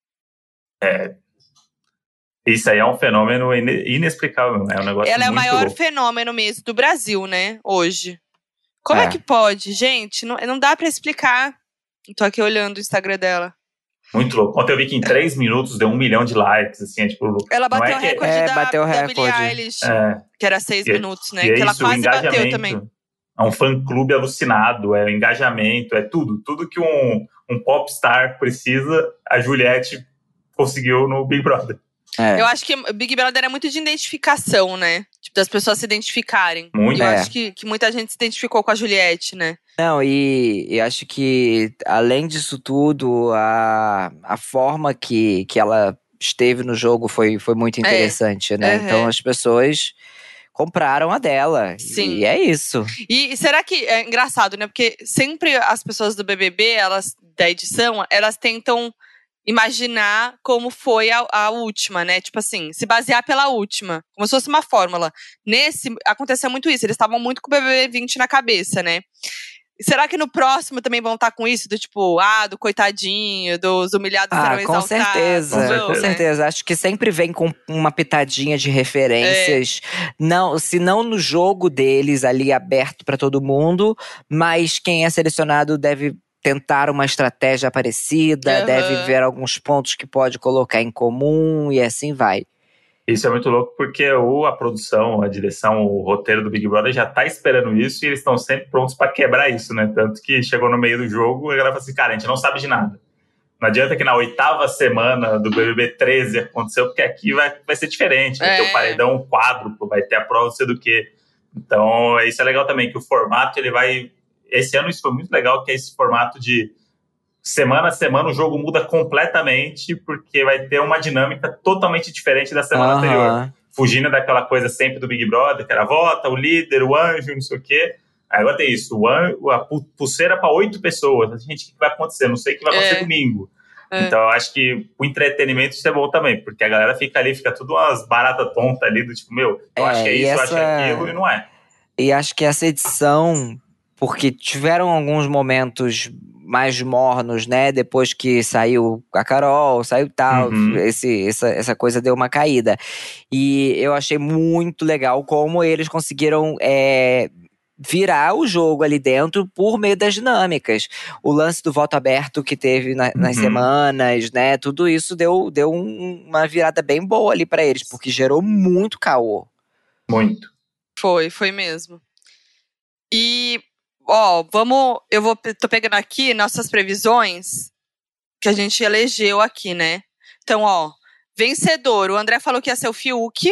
Isso aí é um fenômeno inexplicável, né? É um negócio Ela é o maior louco. fenômeno mesmo do Brasil, né? Hoje. Como é que pode? Gente, não dá pra explicar. Tô aqui olhando o Instagram dela. Muito louco. Ontem eu vi que em 3 minutos deu 1 milhão de likes, assim, tipo... Ela bateu o recorde da Billie Eilish, que era 6 minutos, né? Que ela quase bateu também. É um fã-clube alucinado, é engajamento, é tudo. Tudo que um popstar precisa, a Juliette conseguiu no Big Brother. Eu acho que Big Brother é muito de identificação, né? Tipo, das pessoas se identificarem. Muito. E eu acho que muita gente se identificou com a Juliette, né? Não, e acho que, além disso tudo, a forma que ela esteve no jogo foi muito interessante, né? Então, as pessoas compraram a dela. Sim. E é isso. E será que é engraçado, né? Porque sempre as pessoas do BBB, da edição, elas tentam imaginar como foi a última, né? Tipo assim, se basear pela última. Como se fosse uma fórmula. Aconteceu muito isso. Eles estavam muito com o BBB 20 na cabeça, né? Será que no próximo também vão estar com isso? Do tipo, do coitadinho, dos humilhados serão exaltados? Com certeza. Acho que sempre vem com uma pitadinha de referências. Não, se não no jogo deles ali aberto pra todo mundo, mas quem é selecionado deve tentar uma estratégia parecida, deve ver alguns pontos que pode colocar em comum e assim vai. Isso é muito louco porque a produção, a direção, o roteiro do Big Brother já tá esperando isso e eles estão sempre prontos para quebrar isso, né? Tanto que chegou no meio do jogo e a galera fala assim, cara, a gente não sabe de nada. Não adianta que na 8ª semana do BBB 13 aconteceu, porque aqui vai ser diferente. Vai ter o paredão quádruplo, vai ter a prova não sei do quê. Então, isso é legal também, que o formato, ele vai... Esse ano isso foi muito legal, que é esse formato de semana a semana o jogo muda completamente, porque vai ter uma dinâmica totalmente diferente da semana anterior. Fugindo daquela coisa sempre do Big Brother, que era vota, o líder, o anjo, não sei o quê. Aí agora tem isso, a pulseira para 8 pessoas. Gente, o que vai acontecer? Não sei o que vai acontecer domingo. Então eu acho que o entretenimento isso é bom também, porque a galera fica tudo umas baratas tontas ali, do tipo, eu acho que é isso, eu acho que é aquilo, e não é. E acho que essa edição... Porque tiveram alguns momentos mais mornos, né? Depois que saiu a Carol, saiu tal, essa coisa deu uma caída. E eu achei muito legal como eles conseguiram virar o jogo ali dentro por meio das dinâmicas. O lance do voto aberto que teve nas semanas, né? Tudo isso deu uma virada bem boa ali pra eles, porque gerou muito caô. Muito. Foi mesmo. E... tô pegando aqui nossas previsões que a gente elegeu aqui, né? Então, vencedor. O André falou que ia ser o Fiuk.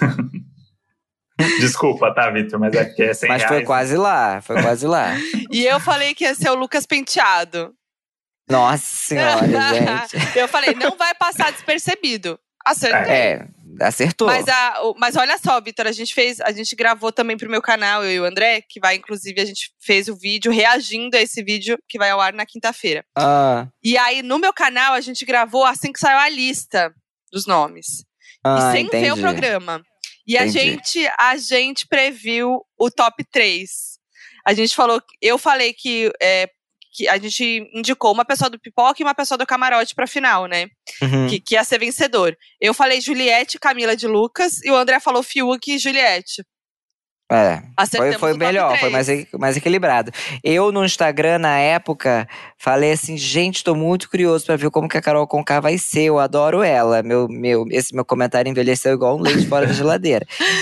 Desculpa, tá, Vitor? Mas é que é 100 reais. Mas foi quase lá. E eu falei que ia ser o Lucas Penteado. Nossa senhora, gente. Eu falei, não vai passar despercebido. Acertei. acertou. Mas olha só, Vitor, a gente gravou também pro meu canal, eu e o André, que vai, inclusive, a gente fez o vídeo reagindo a esse vídeo que vai ao ar na quinta-feira. E aí, no meu canal, a gente gravou assim que saiu a lista dos nomes. E sem ver o programa. E a gente previu o top 3. Eu falei que a gente indicou uma pessoa do Pipoca e uma pessoa do Camarote pra final, né? Que ia ser vencedor. Eu falei Juliette e Camila de Lucas, e o André falou Fiuk e Juliette. Foi melhor, foi mais equilibrado. Eu, no Instagram, na época, falei assim, gente, tô muito curioso pra ver como que a Carol Conká vai ser, eu adoro ela. Esse meu comentário envelheceu igual um leite fora da geladeira.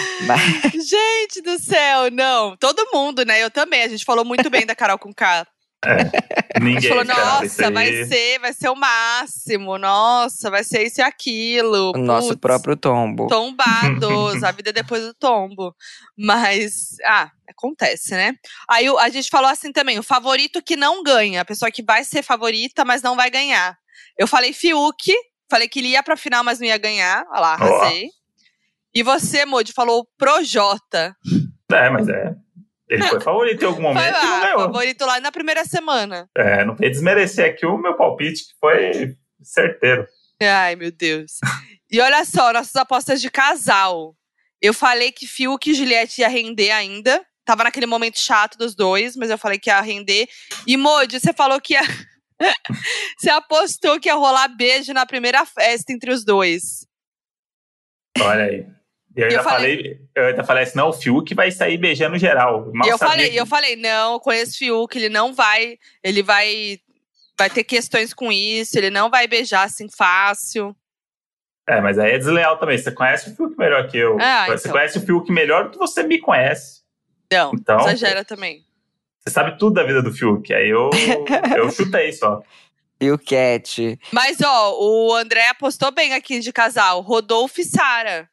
Gente do céu, não. Todo mundo, né? Eu também, a gente falou muito bem da Carol Conká. Ninguém falou, nossa, vai ser o máximo. Nossa, vai ser isso e aquilo. O nosso próprio tombo. Tombados, a vida depois do tombo. Mas, acontece, né? Aí a gente falou assim também, o favorito que não ganha. A pessoa que vai ser favorita, mas não vai ganhar. Eu falei Fiuk, falei que ele ia pra final, mas não ia ganhar. Olha lá, arrasei. E você, Modi, falou Projota. Mas ele foi favorito em algum momento e não ganhou. Favorito lá na primeira semana. Não tem desmerecer aqui o meu palpite, que foi certeiro. Ai, meu Deus. E olha só, nossas apostas de casal. Eu falei que Fiuk e Juliette ia render ainda. Tava naquele momento chato dos dois, mas eu falei que ia render. E Modi, você falou que ia… Você apostou que ia rolar beijo na primeira festa entre os dois. Olha aí. Eu ainda falei assim, não, o Fiuk vai sair beijando geral. Eu falei, não, eu conheço o Fiuk, ele vai ter questões com isso, ele não vai beijar assim fácil. Mas aí é desleal também, você conhece o Fiuk melhor que eu. Você conhece o Fiuk melhor do que você me conhece. Não, exagera também. Você sabe tudo da vida do Fiuk, aí eu chutei só. Fiukete. Mas o André apostou bem aqui de casal, Rodolfo e Sara.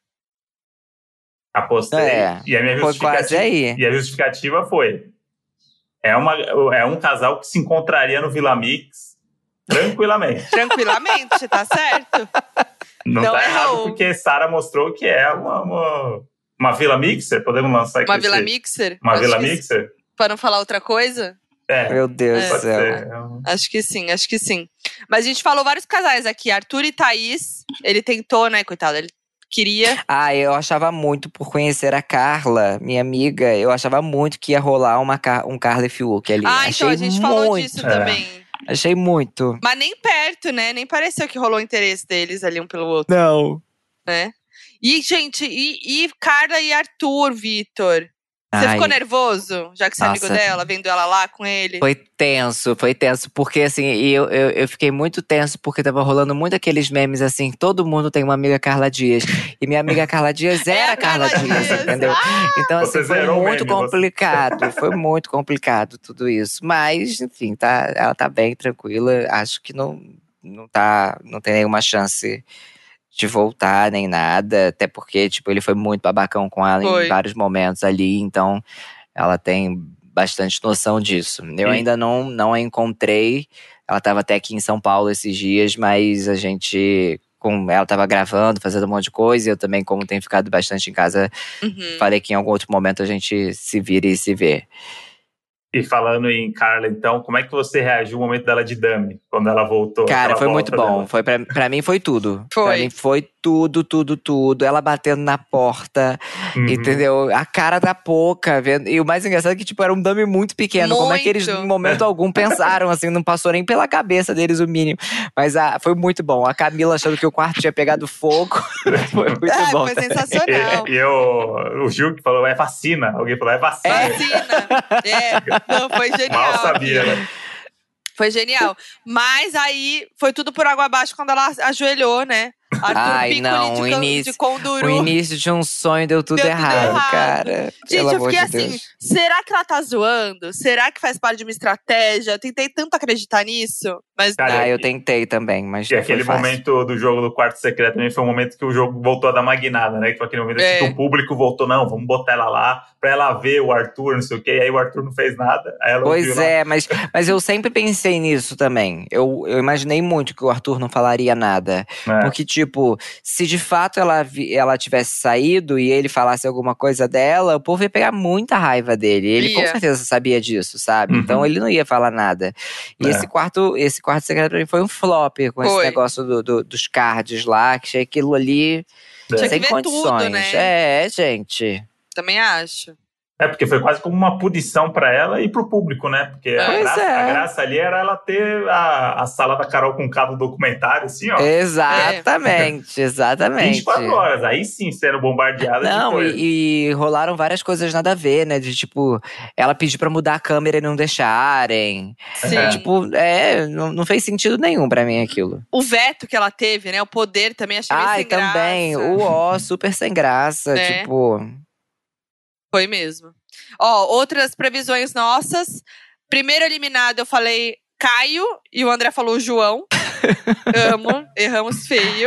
Apostei. E a minha foi quase aí. E a justificativa foi: é um casal que se encontraria no Vila Mix tranquilamente. Tranquilamente, tá certo. Não tá errado, porque Sara mostrou que é uma Vila Mixer. Podemos lançar aqui. Uma Vila Mixer? Uma Vila Mixer? Pra não falar outra coisa? Meu Deus do céu. Acho que sim. Mas a gente falou vários casais aqui. Arthur e Thaís. Ele tentou, né, coitado? Ele queria. Eu achava muito, por conhecer a Carla, minha amiga, eu achava muito que ia rolar um Carla e Fiuk ali. Então a gente falou disso também. Achei muito. Mas nem perto, né? Nem pareceu que rolou interesse deles ali um pelo outro. Não. Né? E, gente, e Carla e Arthur, Vitor? Você ficou nervoso, já que você é amigo dela, vendo ela lá com ele? Foi tenso, porque assim, eu fiquei muito tenso, porque tava rolando muito aqueles memes assim, todo mundo tem uma amiga Carla Dias, e minha amiga Carla Dias era Carla Dias, entendeu? Então assim, foi muito complicado, foi muito complicado tudo isso, mas enfim, ela tá bem tranquila, acho que não tem nenhuma chance de voltar, nem nada, até porque, tipo, ele foi muito babacão com ela em vários momentos ali, então ela tem bastante noção disso. Eu ainda não a encontrei, ela tava até aqui em São Paulo esses dias, mas ela tava gravando, fazendo um monte de coisa, e eu também, como tenho ficado bastante em casa, falei que em algum outro momento a gente se vira e se vê. E falando em Carla, então, como é que você reagiu ao momento dela de Dami, quando ela voltou? Cara, foi muito bom. Foi pra mim foi tudo. Pra mim foi tudo. Ela batendo na porta, entendeu? A cara da Poca, vendo. E o mais engraçado é que, tipo, era um Dami muito pequeno. Como é que eles, em momento algum, pensaram, assim, não passou nem pela cabeça deles o mínimo. Mas foi muito bom. A Camila achando que o quarto tinha pegado fogo. Foi muito bom. Foi sensacional. E o Gil que falou, é vacina. Alguém falou, é vacina. Não, foi genial. Mal sabia, né? Foi genial. Mas aí, foi tudo por água abaixo quando ela ajoelhou, né? De Conduru. O início de um sonho deu tudo errado, cara. Gente, eu fiquei assim, será que ela tá zoando? Será que faz parte de uma estratégia? Eu tentei tanto acreditar nisso. Mas Cara, eu tentei também, mas e aquele momento do jogo do quarto secreto também foi um momento que o jogo voltou a dar uma guinada, né? Que foi aquele momento que o público voltou, não, vamos botar ela lá pra ela ver o Arthur, não sei o quê. E aí o Arthur não fez nada, aí ela Pois é, mas eu sempre pensei nisso também. Eu imaginei muito que o Arthur não falaria nada. Porque, tipo, se de fato ela tivesse saído e ele falasse alguma coisa dela, o povo ia pegar muita raiva dele. Ele com certeza sabia disso, sabe? Então ele não ia falar nada. E esse quarto secreto pra mim foi um flop com esse negócio dos cards lá, que achei aquilo ali sem condições. Tudo, né? Gente. Também acho. Porque foi quase como uma punição pra ela e pro público, né? Porque a graça ali era ela ter a sala da Carol Conká do documentário, assim, ó. Exatamente. 24 horas, aí sim, sendo bombardeada de coisa. E rolaram várias coisas nada a ver, né? De tipo, ela pediu pra mudar a câmera e não deixarem. Sim. Tipo, não fez sentido nenhum pra mim aquilo. O veto que ela teve, né? O poder também achei meio sem graça. Também. Super sem graça, tipo… Foi mesmo. Outras previsões nossas. Primeiro eliminado, eu falei Caio e o André falou João. Erramos feio.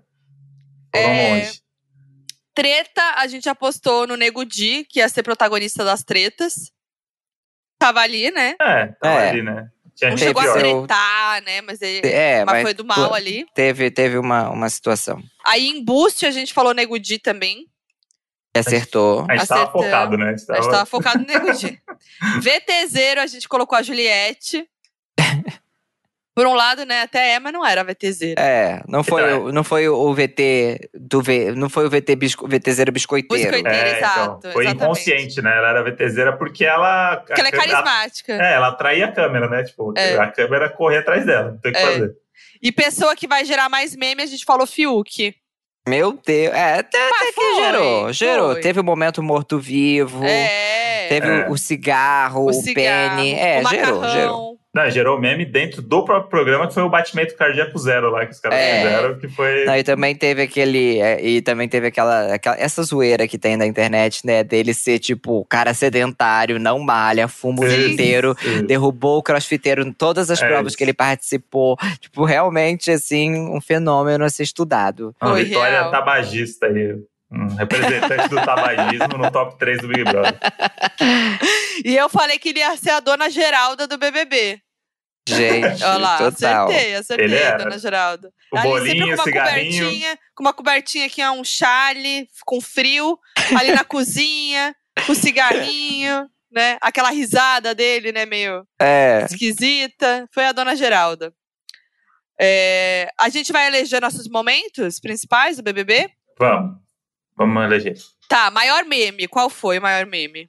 Foram longe. Treta, a gente apostou no Nego Di, que ia ser protagonista das tretas. Tava ali, né? Tava ali, né? Não chegou a tretar, né? Mas foi do mal ali. Teve uma situação. Aí em Boost a gente falou Nego Di também. Acertou. A gente tava focado, né? A gente tava focado no Nego Di. VTZero, a gente colocou a Juliette. Por um lado, né? Até mas não era VTZero. Não foi o VT não foi o VTZero biscoiteiro. Exato. Então, foi inconsciente, né? Ela era VTZera porque ela… Porque ela é carismática. Ela atraía a câmera, né? Tipo, a câmera corria atrás dela, não tem o que fazer. E pessoa que vai gerar mais meme, a gente falou Fiuk. Meu Deus, até que gerou. Teve o momento morto-vivo, teve o cigarro, o pene. Gerou. Não, gerou meme dentro do próprio programa, que foi o batimento cardíaco zero lá que os caras fizeram, que foi… Não, e também teve essa zoeira que tem na internet, né, dele ser tipo, cara sedentário, não malha, fuma o dia inteiro, derrubou o crossfiteiro em todas as provas que ele participou. Tipo, realmente, assim, um fenômeno a ser estudado. Uma Vitória tabagista aí. Um representante do tabagismo no top 3 do Big Brother. E eu falei que ele ia ser a dona Geralda do BBB. Gente, olha lá, total. Acertei, dona Geralda. O bolinho, o cigarrinho. Com uma cobertinha aqui, um chale, com frio, ali na cozinha, com o cigarrinho, né? Aquela risada dele, né, meio esquisita. Foi a dona Geralda. A gente vai eleger nossos momentos principais do BBB? Vamos eleger. Tá, maior meme. Qual foi o maior meme?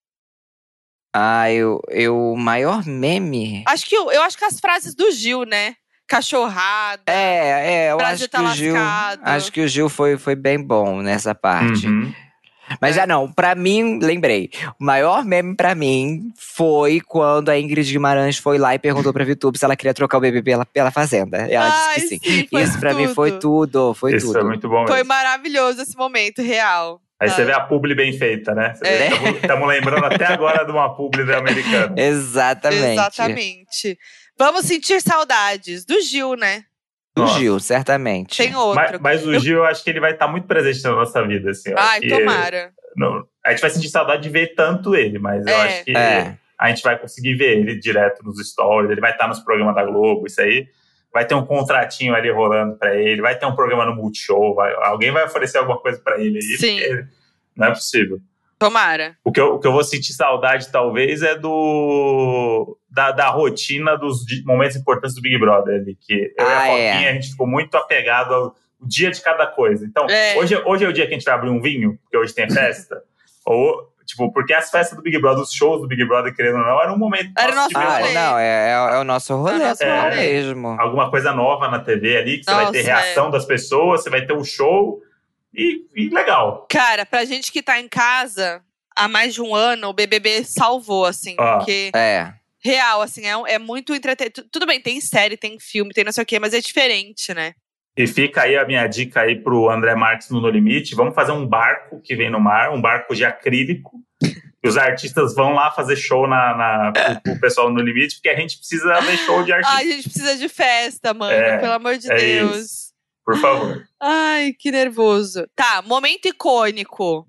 O maior meme? Eu acho que as frases do Gil, né? Cachorrada. Eu acho que o Gil foi bem bom nessa parte. Mas pra mim, lembrei. O maior meme pra mim foi quando a Ingrid Guimarães foi lá e perguntou pra VTube se ela queria trocar o BBB pela Fazenda. Ela disse que sim. Isso pra mim foi tudo. Isso é muito bom mesmo. Foi maravilhoso esse momento, real. Aí você vê a publi bem feita, né? Estamos lembrando até agora de uma publi da Americana. Exatamente. Vamos sentir saudades do Gil, né? Do Gil, certamente. Tem outro. Mas o Gil, eu acho que ele vai estar muito presente na nossa vida. Assim, tomara. A gente vai sentir saudade de ver tanto ele, mas eu acho que a gente vai conseguir ver ele direto nos stories, ele vai estar nos programas da Globo, isso aí. Vai ter um contratinho ali rolando pra ele, vai ter um programa no Multishow, alguém vai oferecer alguma coisa pra ele aí. Sim. Não é possível. Tomara. O que eu vou sentir saudade, talvez, é da rotina dos momentos importantes do Big Brother ali. Que eu e a Foquinha, a gente ficou muito apegado ao dia de cada coisa. Então, hoje é o dia que a gente vai abrir um vinho, porque hoje tem festa. Porque as festas do Big Brother, os shows do Big Brother, querendo ou não, era um momento… Era o nosso rolê. É o nosso rolê mesmo. Alguma coisa nova na TV ali, que você vai ter reação das pessoas, você vai ter um show… E legal. Cara, pra gente que tá em casa há mais de um ano, o BBB salvou, assim. Porque… Real, assim, é muito entretenimento. Tudo bem, tem série, tem filme, tem não sei o quê, mas é diferente, né? E fica aí a minha dica aí pro André Marques no No Limite. Vamos fazer um barco que vem no mar, um barco de acrílico. E os artistas vão lá fazer show com o pessoal no limite, porque a gente precisa ver show de artista. Ai, a gente precisa de festa, mano. Pelo amor de Deus. Isso. Por favor. Ai, que nervoso. Tá, momento icônico.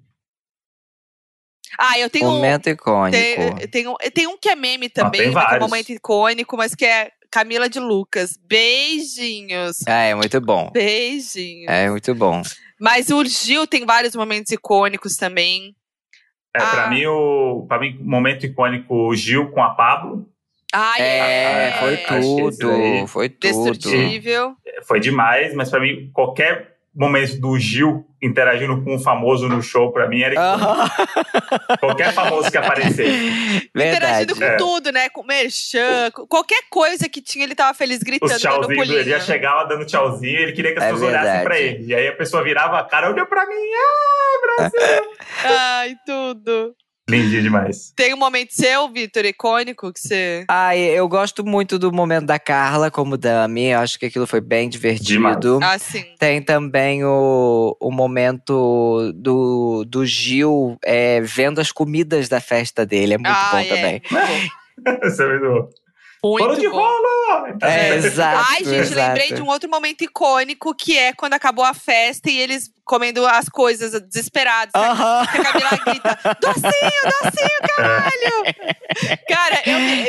Eu tenho momento icônico. Tem um que é meme também, que é um momento icônico, mas que é Camila de Lucas. Beijinhos. É muito bom. Beijinhos. É muito bom. Mas o Gil tem vários momentos icônicos também. Pra mim, o momento icônico, o Gil com a Pablo. Foi tudo. Foi tudo. Destrutível. Foi demais, mas pra mim, qualquer momento do Gil interagindo com um famoso no show, pra mim, era icônico. Qualquer famoso que aparecer. Interagindo com tudo, né? Com merchan, qualquer coisa que tinha, ele tava feliz gritando. Os tchauzinhos, ele já chegava dando tchauzinho, ele queria que as pessoas olhassem pra ele. E aí a pessoa virava a cara, olhou pra mim, Brasil! Ai, tudo. Lindinho demais. Tem um momento seu, Vitor, icônico, que você… Eu gosto muito do momento da Carla como Dami. Eu acho que aquilo foi bem divertido. Sim. Tem também o momento do Gil vendo as comidas da festa dele. É muito bom também. Isso é muito bom. Bolo de rolo! Exato. Ai, gente, lembrei de um outro momento icônico, que é quando acabou a festa e eles comendo as coisas desesperados. Que a Camila grita, docinho, caralho! Cara,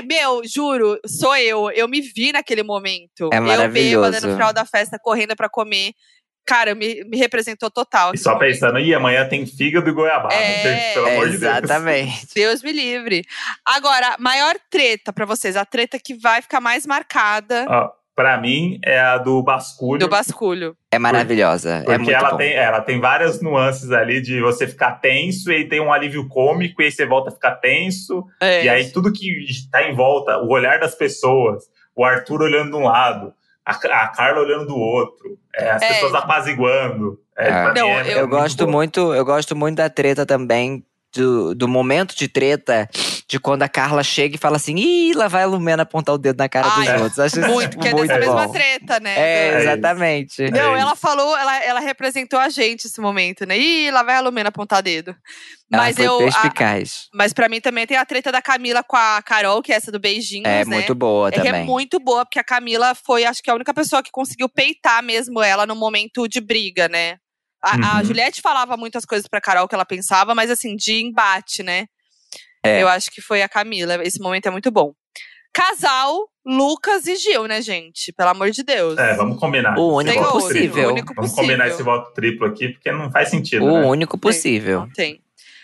juro, sou eu. Eu me vi naquele momento. É maravilhoso. Eu bêbada no final da festa, correndo pra comer. Cara, me representou total. E só pensando, amanhã tem fígado e goiabada. Pelo amor de Deus. Exatamente. Deus me livre. Agora, maior treta pra vocês. A treta que vai ficar mais marcada. Pra mim, é a do basculho. Do basculho. É maravilhosa. Porque é muito ela tem várias nuances ali de você ficar tenso, e aí tem um alívio cômico, e aí você volta a ficar tenso. E aí tudo que tá em volta, o olhar das pessoas, o Arthur olhando de um lado, a Carla olhando do outro, as pessoas apaziguando. Eu gosto muito da treta também, do momento de treta, de quando a Carla chega e fala assim, ih, lá vai a Lumena apontar o dedo na cara dos outros. Acho muito, que é dessa mesma treta, né? Exatamente. Não, ela falou, ela representou a gente esse momento, né? Ih, lá vai a Lumena apontar o dedo. Mas foi perspicaz. Mas pra mim também tem a treta da Camila com a Carol, que é essa do beijinhos, né? Muito boa também. É muito boa, porque a Camila foi, acho que a única pessoa que conseguiu peitar mesmo ela no momento de briga, né? A Juliette falava muitas coisas pra Carol que ela pensava, mas assim, de embate, né? Eu acho que foi a Camila. Esse momento é muito bom. Casal, Lucas e Gil, né, gente? Pelo amor de Deus. Vamos combinar. O único possível. Vamos combinar esse voto triplo aqui, porque não faz sentido, O único possível. Não tem.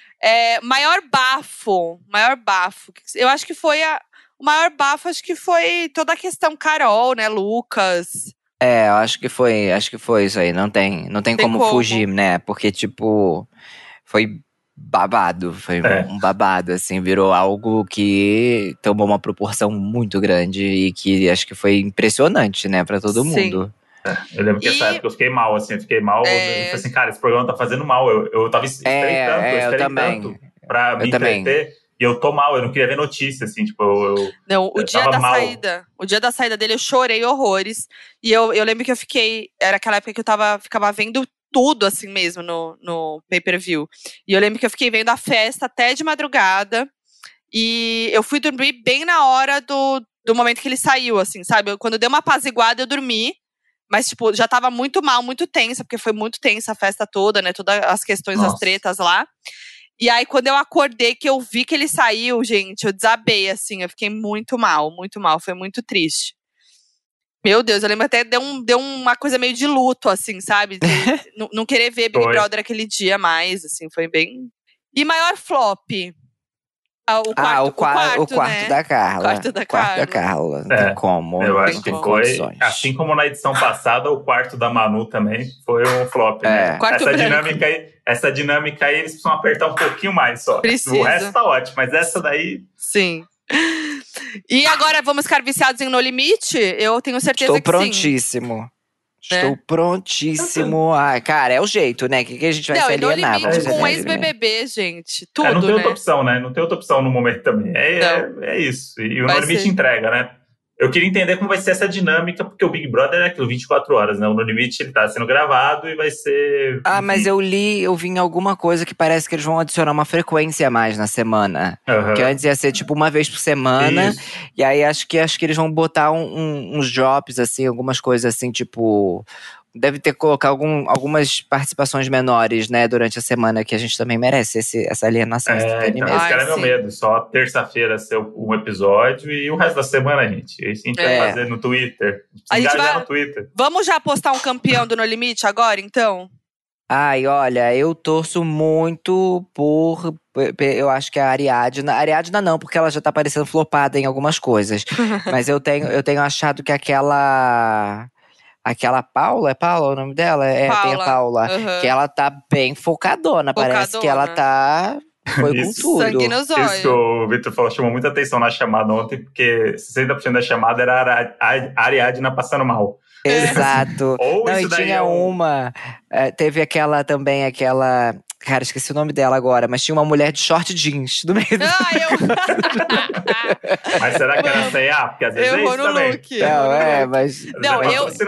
Maior bafo. Eu acho que foi o maior bafo, acho que foi toda a questão Carol, né, Lucas… Eu acho que foi isso aí. Não tem como fugir, né? Porque, tipo, foi babado. Foi um babado, assim. Virou algo que tomou uma proporção muito grande e que acho que foi impressionante, né? Pra todo mundo. Eu lembro que essa época eu fiquei mal, assim. Eu falei assim, cara, esse programa tá fazendo mal. Eu tava esperei tanto pra me entreter. E eu tô mal, eu não queria ver notícia, assim, tipo, Não, o dia da saída dele, eu chorei horrores. E eu lembro que eu fiquei… Era aquela época que eu ficava vendo tudo, assim mesmo, no pay-per-view. E eu lembro que eu fiquei vendo a festa até de madrugada. E eu fui dormir bem na hora do momento que ele saiu, assim, sabe? Quando deu uma apaziguada, eu dormi. Mas, tipo, já tava muito mal, muito tensa. Porque foi muito tensa a festa toda, né? Todas as questões, as tretas lá. E aí, quando eu acordei, que eu vi que ele saiu, gente, eu desabei, assim. Eu fiquei muito mal. Foi muito triste. Meu Deus, eu lembro até deu uma coisa meio de luto, assim, sabe? De não querer ver Big Brother aquele dia mais, assim. Foi bem… E maior flop? O quarto né? Da Carla. O quarto da Carla. Não tem como. Eu acho que foi, assim como na edição passada, o quarto da Manu também foi um flop, né? Essa dinâmica aí, eles precisam apertar um pouquinho mais só. O resto tá ótimo, mas essa daí… Sim. E agora, vamos ficar viciados em No Limite? Eu tenho certeza que sim. Estou prontíssimo. Cara, é o jeito, né? Que a gente vai se alienar. No Limite com ex-BBB, gente. Tudo, não tem outra opção, né? Não tem outra opção no momento também. É isso. E o No Limite entrega, né? Eu queria entender como vai ser essa dinâmica, porque o Big Brother é aquilo, 24 horas, né? O No Limite, ele tá sendo gravado e vai ser… Ah, mas eu vi em alguma coisa que parece que eles vão adicionar uma frequência a mais na semana. Que antes ia ser tipo uma vez por semana. Isso. E aí acho que eles vão botar uns drops, assim, algumas coisas assim, tipo… Deve ter que colocar algumas participações menores, né, durante a semana, que a gente também merece essa alienação. Esse cara é meu medo. Só terça-feira ser um episódio e o resto da semana, gente. Isso a gente vai fazer no Twitter. A gente vai no Twitter. Vamos já postar um campeão do No Limite agora, então? Ai, olha, eu torço muito por… Eu acho que a Ariadna… A Ariadna não, porque ela já tá parecendo flopada em algumas coisas. Mas eu tenho achado que aquela Paula, é Paula o nome dela? Paula. Tem a Paula. Que ela tá bem focadona. Parece que ela tá… Foi com tudo. Sangue nos olhos. Isso que o Vitor falou chamou muita atenção na chamada ontem, porque 60% da chamada era a Ariadna passando mal. Exato. Não, e tinha uma… teve aquela… Cara, esqueci o nome dela agora, mas tinha uma mulher de short jeans no meio do… Mas será que era C&A? Porque às vezes é isso também. Look. Não, mas… Não,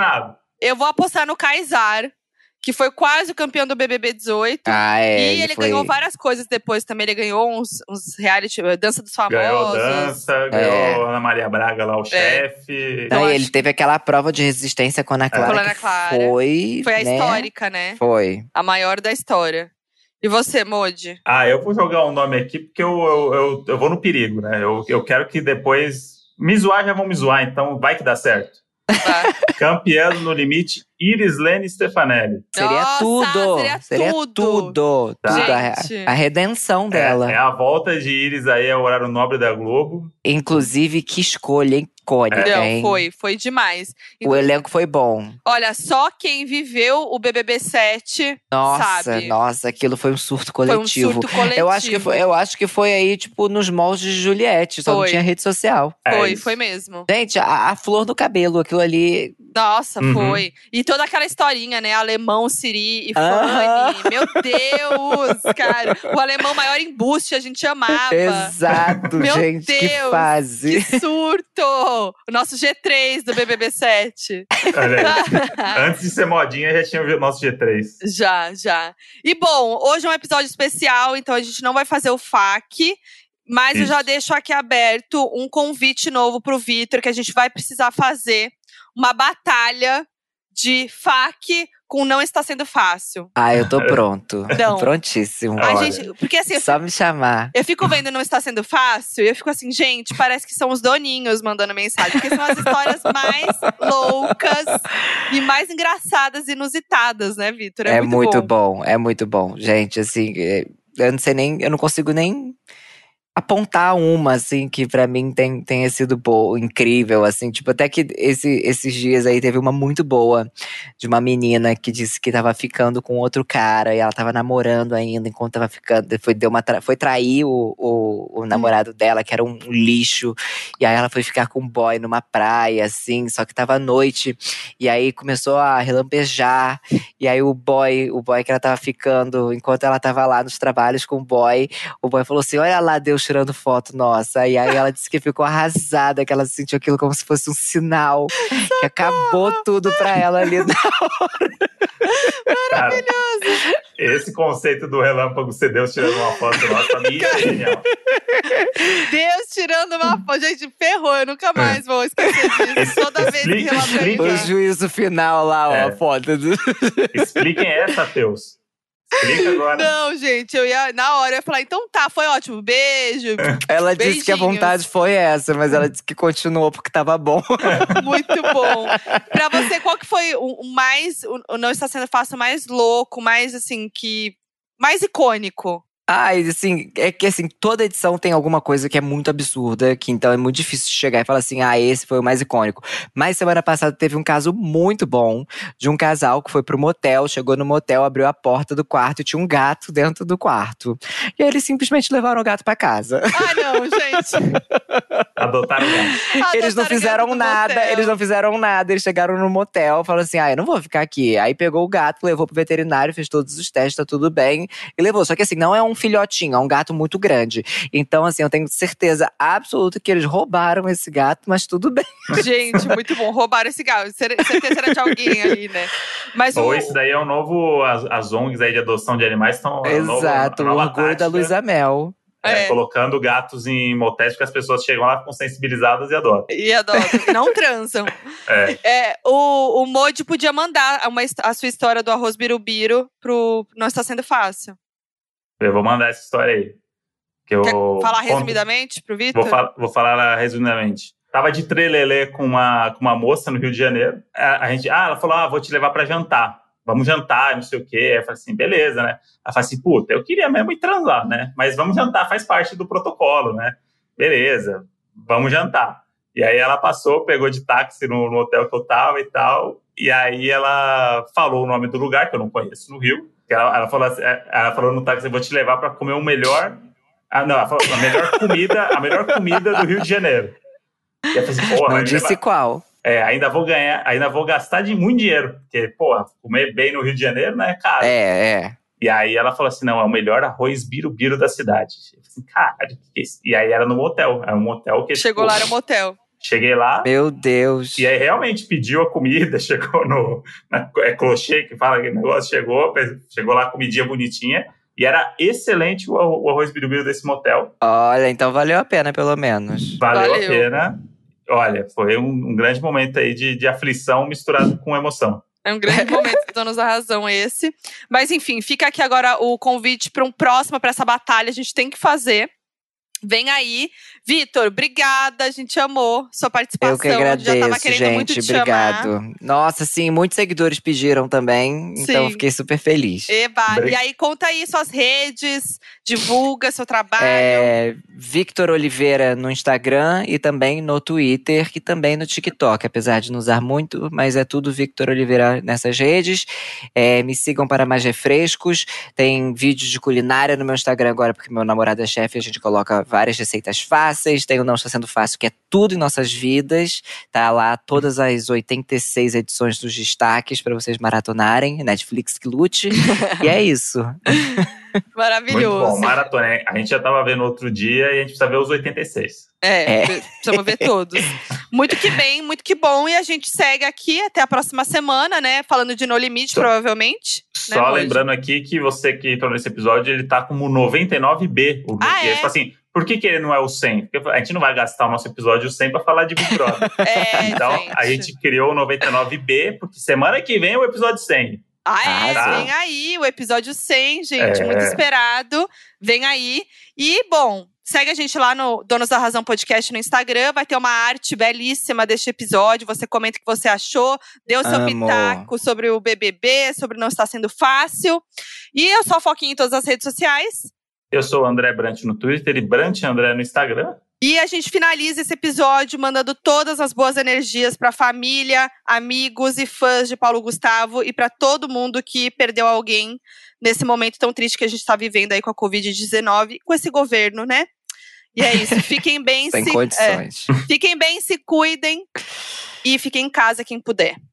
eu vou apostar no Kaysar, que foi quase o campeão do BBB 18. E ele ganhou várias coisas depois também. Ele ganhou uns reality, Dança dos Famosos. Ganhou dança, ganhou Ana Maria Braga lá, o chefe. Não, e ele teve aquela prova de resistência com a Ana Clara, foi a histórica, né? Foi. A maior da história. E você, Modi? Eu vou jogar um nome aqui porque eu vou no perigo, né? Eu quero que depois… Me zoar, já vão me zoar, então vai que dá certo. Tá. Campeã No Limite, Irislene Stefanelli. Seria tudo. Tá. A redenção dela. É a volta de Iris aí ao horário nobre da Globo. Inclusive, que escolha icônica, hein? Foi demais. O elenco foi bom. Olha, só quem viveu o BBB 7 sabe. Nossa, aquilo foi um surto coletivo. Foi um surto coletivo. Eu acho que foi aí, tipo, nos moldes de Juliette. Só não tinha rede social. Foi mesmo. Gente, a flor do cabelo, aquilo ali… Nossa, foi. E toda aquela historinha, né? Alemão, Siri e Fanny. Meu Deus, cara. O alemão maior embuste, a gente amava. Exato, Meu gente, Deus, que fase. Que surto! O nosso G3 do BBB 7. Olha aí. Antes de ser modinha, já tinha ouvido o nosso G3. Já. E bom, hoje é um episódio especial, então a gente não vai fazer o FAQ. Mas eu já deixo aqui aberto um convite novo pro Vitor, que a gente vai precisar fazer uma batalha de FAQ com Não Está Sendo Fácil. Eu tô pronto. Então, prontíssimo. Porque assim… Só me chamar. Eu fico vendo Não Está Sendo Fácil e eu fico assim, gente, parece que são os doninhos mandando mensagem. Porque são as histórias mais loucas e mais engraçadas e inusitadas, né, Vitor? É muito bom. É muito bom. Gente, assim… Eu não consigo nem… apontar uma, assim, que pra mim tenha sido boa, incrível, assim. Tipo, até que esses dias aí teve uma muito boa de uma menina que disse que tava ficando com outro cara e ela tava namorando ainda enquanto tava ficando. Foi trair o namorado dela, que era um lixo. E aí ela foi ficar com um boy numa praia, assim, só que tava à noite. E aí começou a relampejar. E aí o boy que ela tava ficando, enquanto ela tava lá nos trabalhos com o boy falou assim: olha lá, Deus tirando foto nossa. E aí ela disse que ficou arrasada, que ela sentiu aquilo como se fosse um sinal. Que acabou tudo pra ela ali na hora. Maravilhoso! Esse conceito do relâmpago ser Deus tirando uma foto nossa, pra mim é genial. Deus tirando uma foto. Gente, ferrou, eu nunca mais vou esquecer disso. Toda vez que relâmpago. O juízo final lá, a foto do… Expliquem essa, Deus. Explica agora. Não, gente, na hora eu ia falar, então tá, foi ótimo, beijo. Ela disse que a vontade foi essa, mas ela disse que continuou porque tava bom. Muito bom. Pra você, qual que foi o Não Está Sendo Fácil, mais louco, mais assim, mais icônico? Assim, é que assim, toda edição tem alguma coisa que é muito absurda, que então é muito difícil de chegar e falar assim, esse foi o mais icônico. Mas semana passada teve um caso muito bom, de um casal que foi pro motel, chegou no motel, abriu a porta do quarto e tinha um gato dentro do quarto. E aí eles simplesmente levaram o gato pra casa. Não, gente. Adotaram o gato. Eles não fizeram nada, eles chegaram no motel, falaram assim, eu não vou ficar aqui. Aí pegou o gato, levou pro veterinário, fez todos os testes, tá tudo bem, e levou. Só que assim, não é um filhotinho, é um gato muito grande. Então, assim, eu tenho certeza absoluta que eles roubaram esse gato, mas tudo bem. Gente, muito bom. Roubaram esse gato. Certeza era de alguém ali, né? Mas ou esse daí é o novo… As ONGs aí de adoção de animais estão… Exato, o orgulho da Luísa Mel. Colocando gatos em motéis, porque as pessoas chegam lá, ficam sensibilizadas e adotam. E adotam, não transam. O Modi podia mandar a sua história do arroz birubiru pro Não Está Sendo Fácil. Eu vou mandar essa história aí. Quer falar resumidamente pro Vitor? Vou falar resumidamente. Tava de trelelê com uma moça no Rio de Janeiro. Ela falou, vou te levar pra jantar. Vamos jantar, não sei o quê. Eu falei assim, beleza, né? Ela falou assim, puta, eu queria mesmo ir transar, né? Mas vamos jantar, faz parte do protocolo, né? Beleza, vamos jantar. E aí ela passou, pegou de táxi no hotel que eu tava e tal. E aí ela falou o nome do lugar, que eu não conheço, no Rio. Ela falou no táxi, eu vou te levar pra comer o melhor… ela falou, a melhor comida do Rio de Janeiro. E eu falei assim, porra, não disse qual. Ainda vou gastar muito dinheiro, porque, porra, comer bem no Rio de Janeiro não é caro. E aí ela falou assim, não, é o melhor arroz birubiru da cidade. Eu falei assim, caralho, que é isso? E aí era no motel, era um motel que… Chegou lá no motel. Cheguei lá. Meu Deus. E aí realmente pediu a comida, chegou clochê, que fala que negócio, chegou lá, comidinha bonitinha. E era excelente o arroz birubiru desse motel. Olha, então valeu a pena, pelo menos. Valeu a pena. Olha, foi um grande momento aí de aflição misturado com emoção. É um grande momento do Donos da Razão esse. Mas enfim, fica aqui agora o convite para para essa batalha. A gente tem que fazer. Vem aí. Vitor, obrigada, a gente amou sua participação. Eu que agradeço, já tava querendo gente, muito te obrigado. chamar. Nossa, sim, muitos seguidores pediram também, então eu fiquei super feliz. Eba, e aí conta aí suas redes, divulga seu trabalho. Victor Oliveira no Instagram e também no Twitter e também no TikTok, apesar de não usar muito, mas é tudo Victor Oliveira nessas redes. Me sigam para mais refrescos, tem vídeos de culinária no meu Instagram agora, porque meu namorado é chefe, a gente coloca várias receitas fáceis, tem o Não Está Sendo Fácil, que é tudo em nossas vidas, tá lá todas as 86 edições dos destaques para vocês maratonarem, Netflix que lute, e é isso. Maravilhoso. Muito bom, maratona. A gente já estava vendo outro dia e a gente precisa ver os 86. Precisamos ver todos. Muito que bom. E a gente segue aqui até a próxima semana, né? Falando de No Limite, provavelmente. Só lembrando aqui que você que entrou nesse episódio, ele tá como 99B. Tipo assim, por que ele não é o 100? Porque a gente não vai gastar o nosso episódio 100 para falar de Big Brother. Então, a gente criou o 99B, porque semana que vem é o episódio 100. Vem aí o episódio 100, gente, muito esperado, vem aí. E, bom, segue a gente lá no Donos da Razão Podcast no Instagram, vai ter uma arte belíssima deste episódio, você comenta o que você achou, dê o seu pitaco sobre o BBB, sobre Não Está Sendo Fácil. E eu sou a Foquinha em todas as redes sociais. Eu sou o André Brant no Twitter e Brant André no Instagram. E a gente finaliza esse episódio mandando todas as boas energias para família, amigos e fãs de Paulo Gustavo e para todo mundo que perdeu alguém nesse momento tão triste que a gente está vivendo aí com a Covid-19, com esse governo, né? E é isso, fiquem bem. Sem condições. Fiquem bem, se cuidem e fiquem em casa quem puder.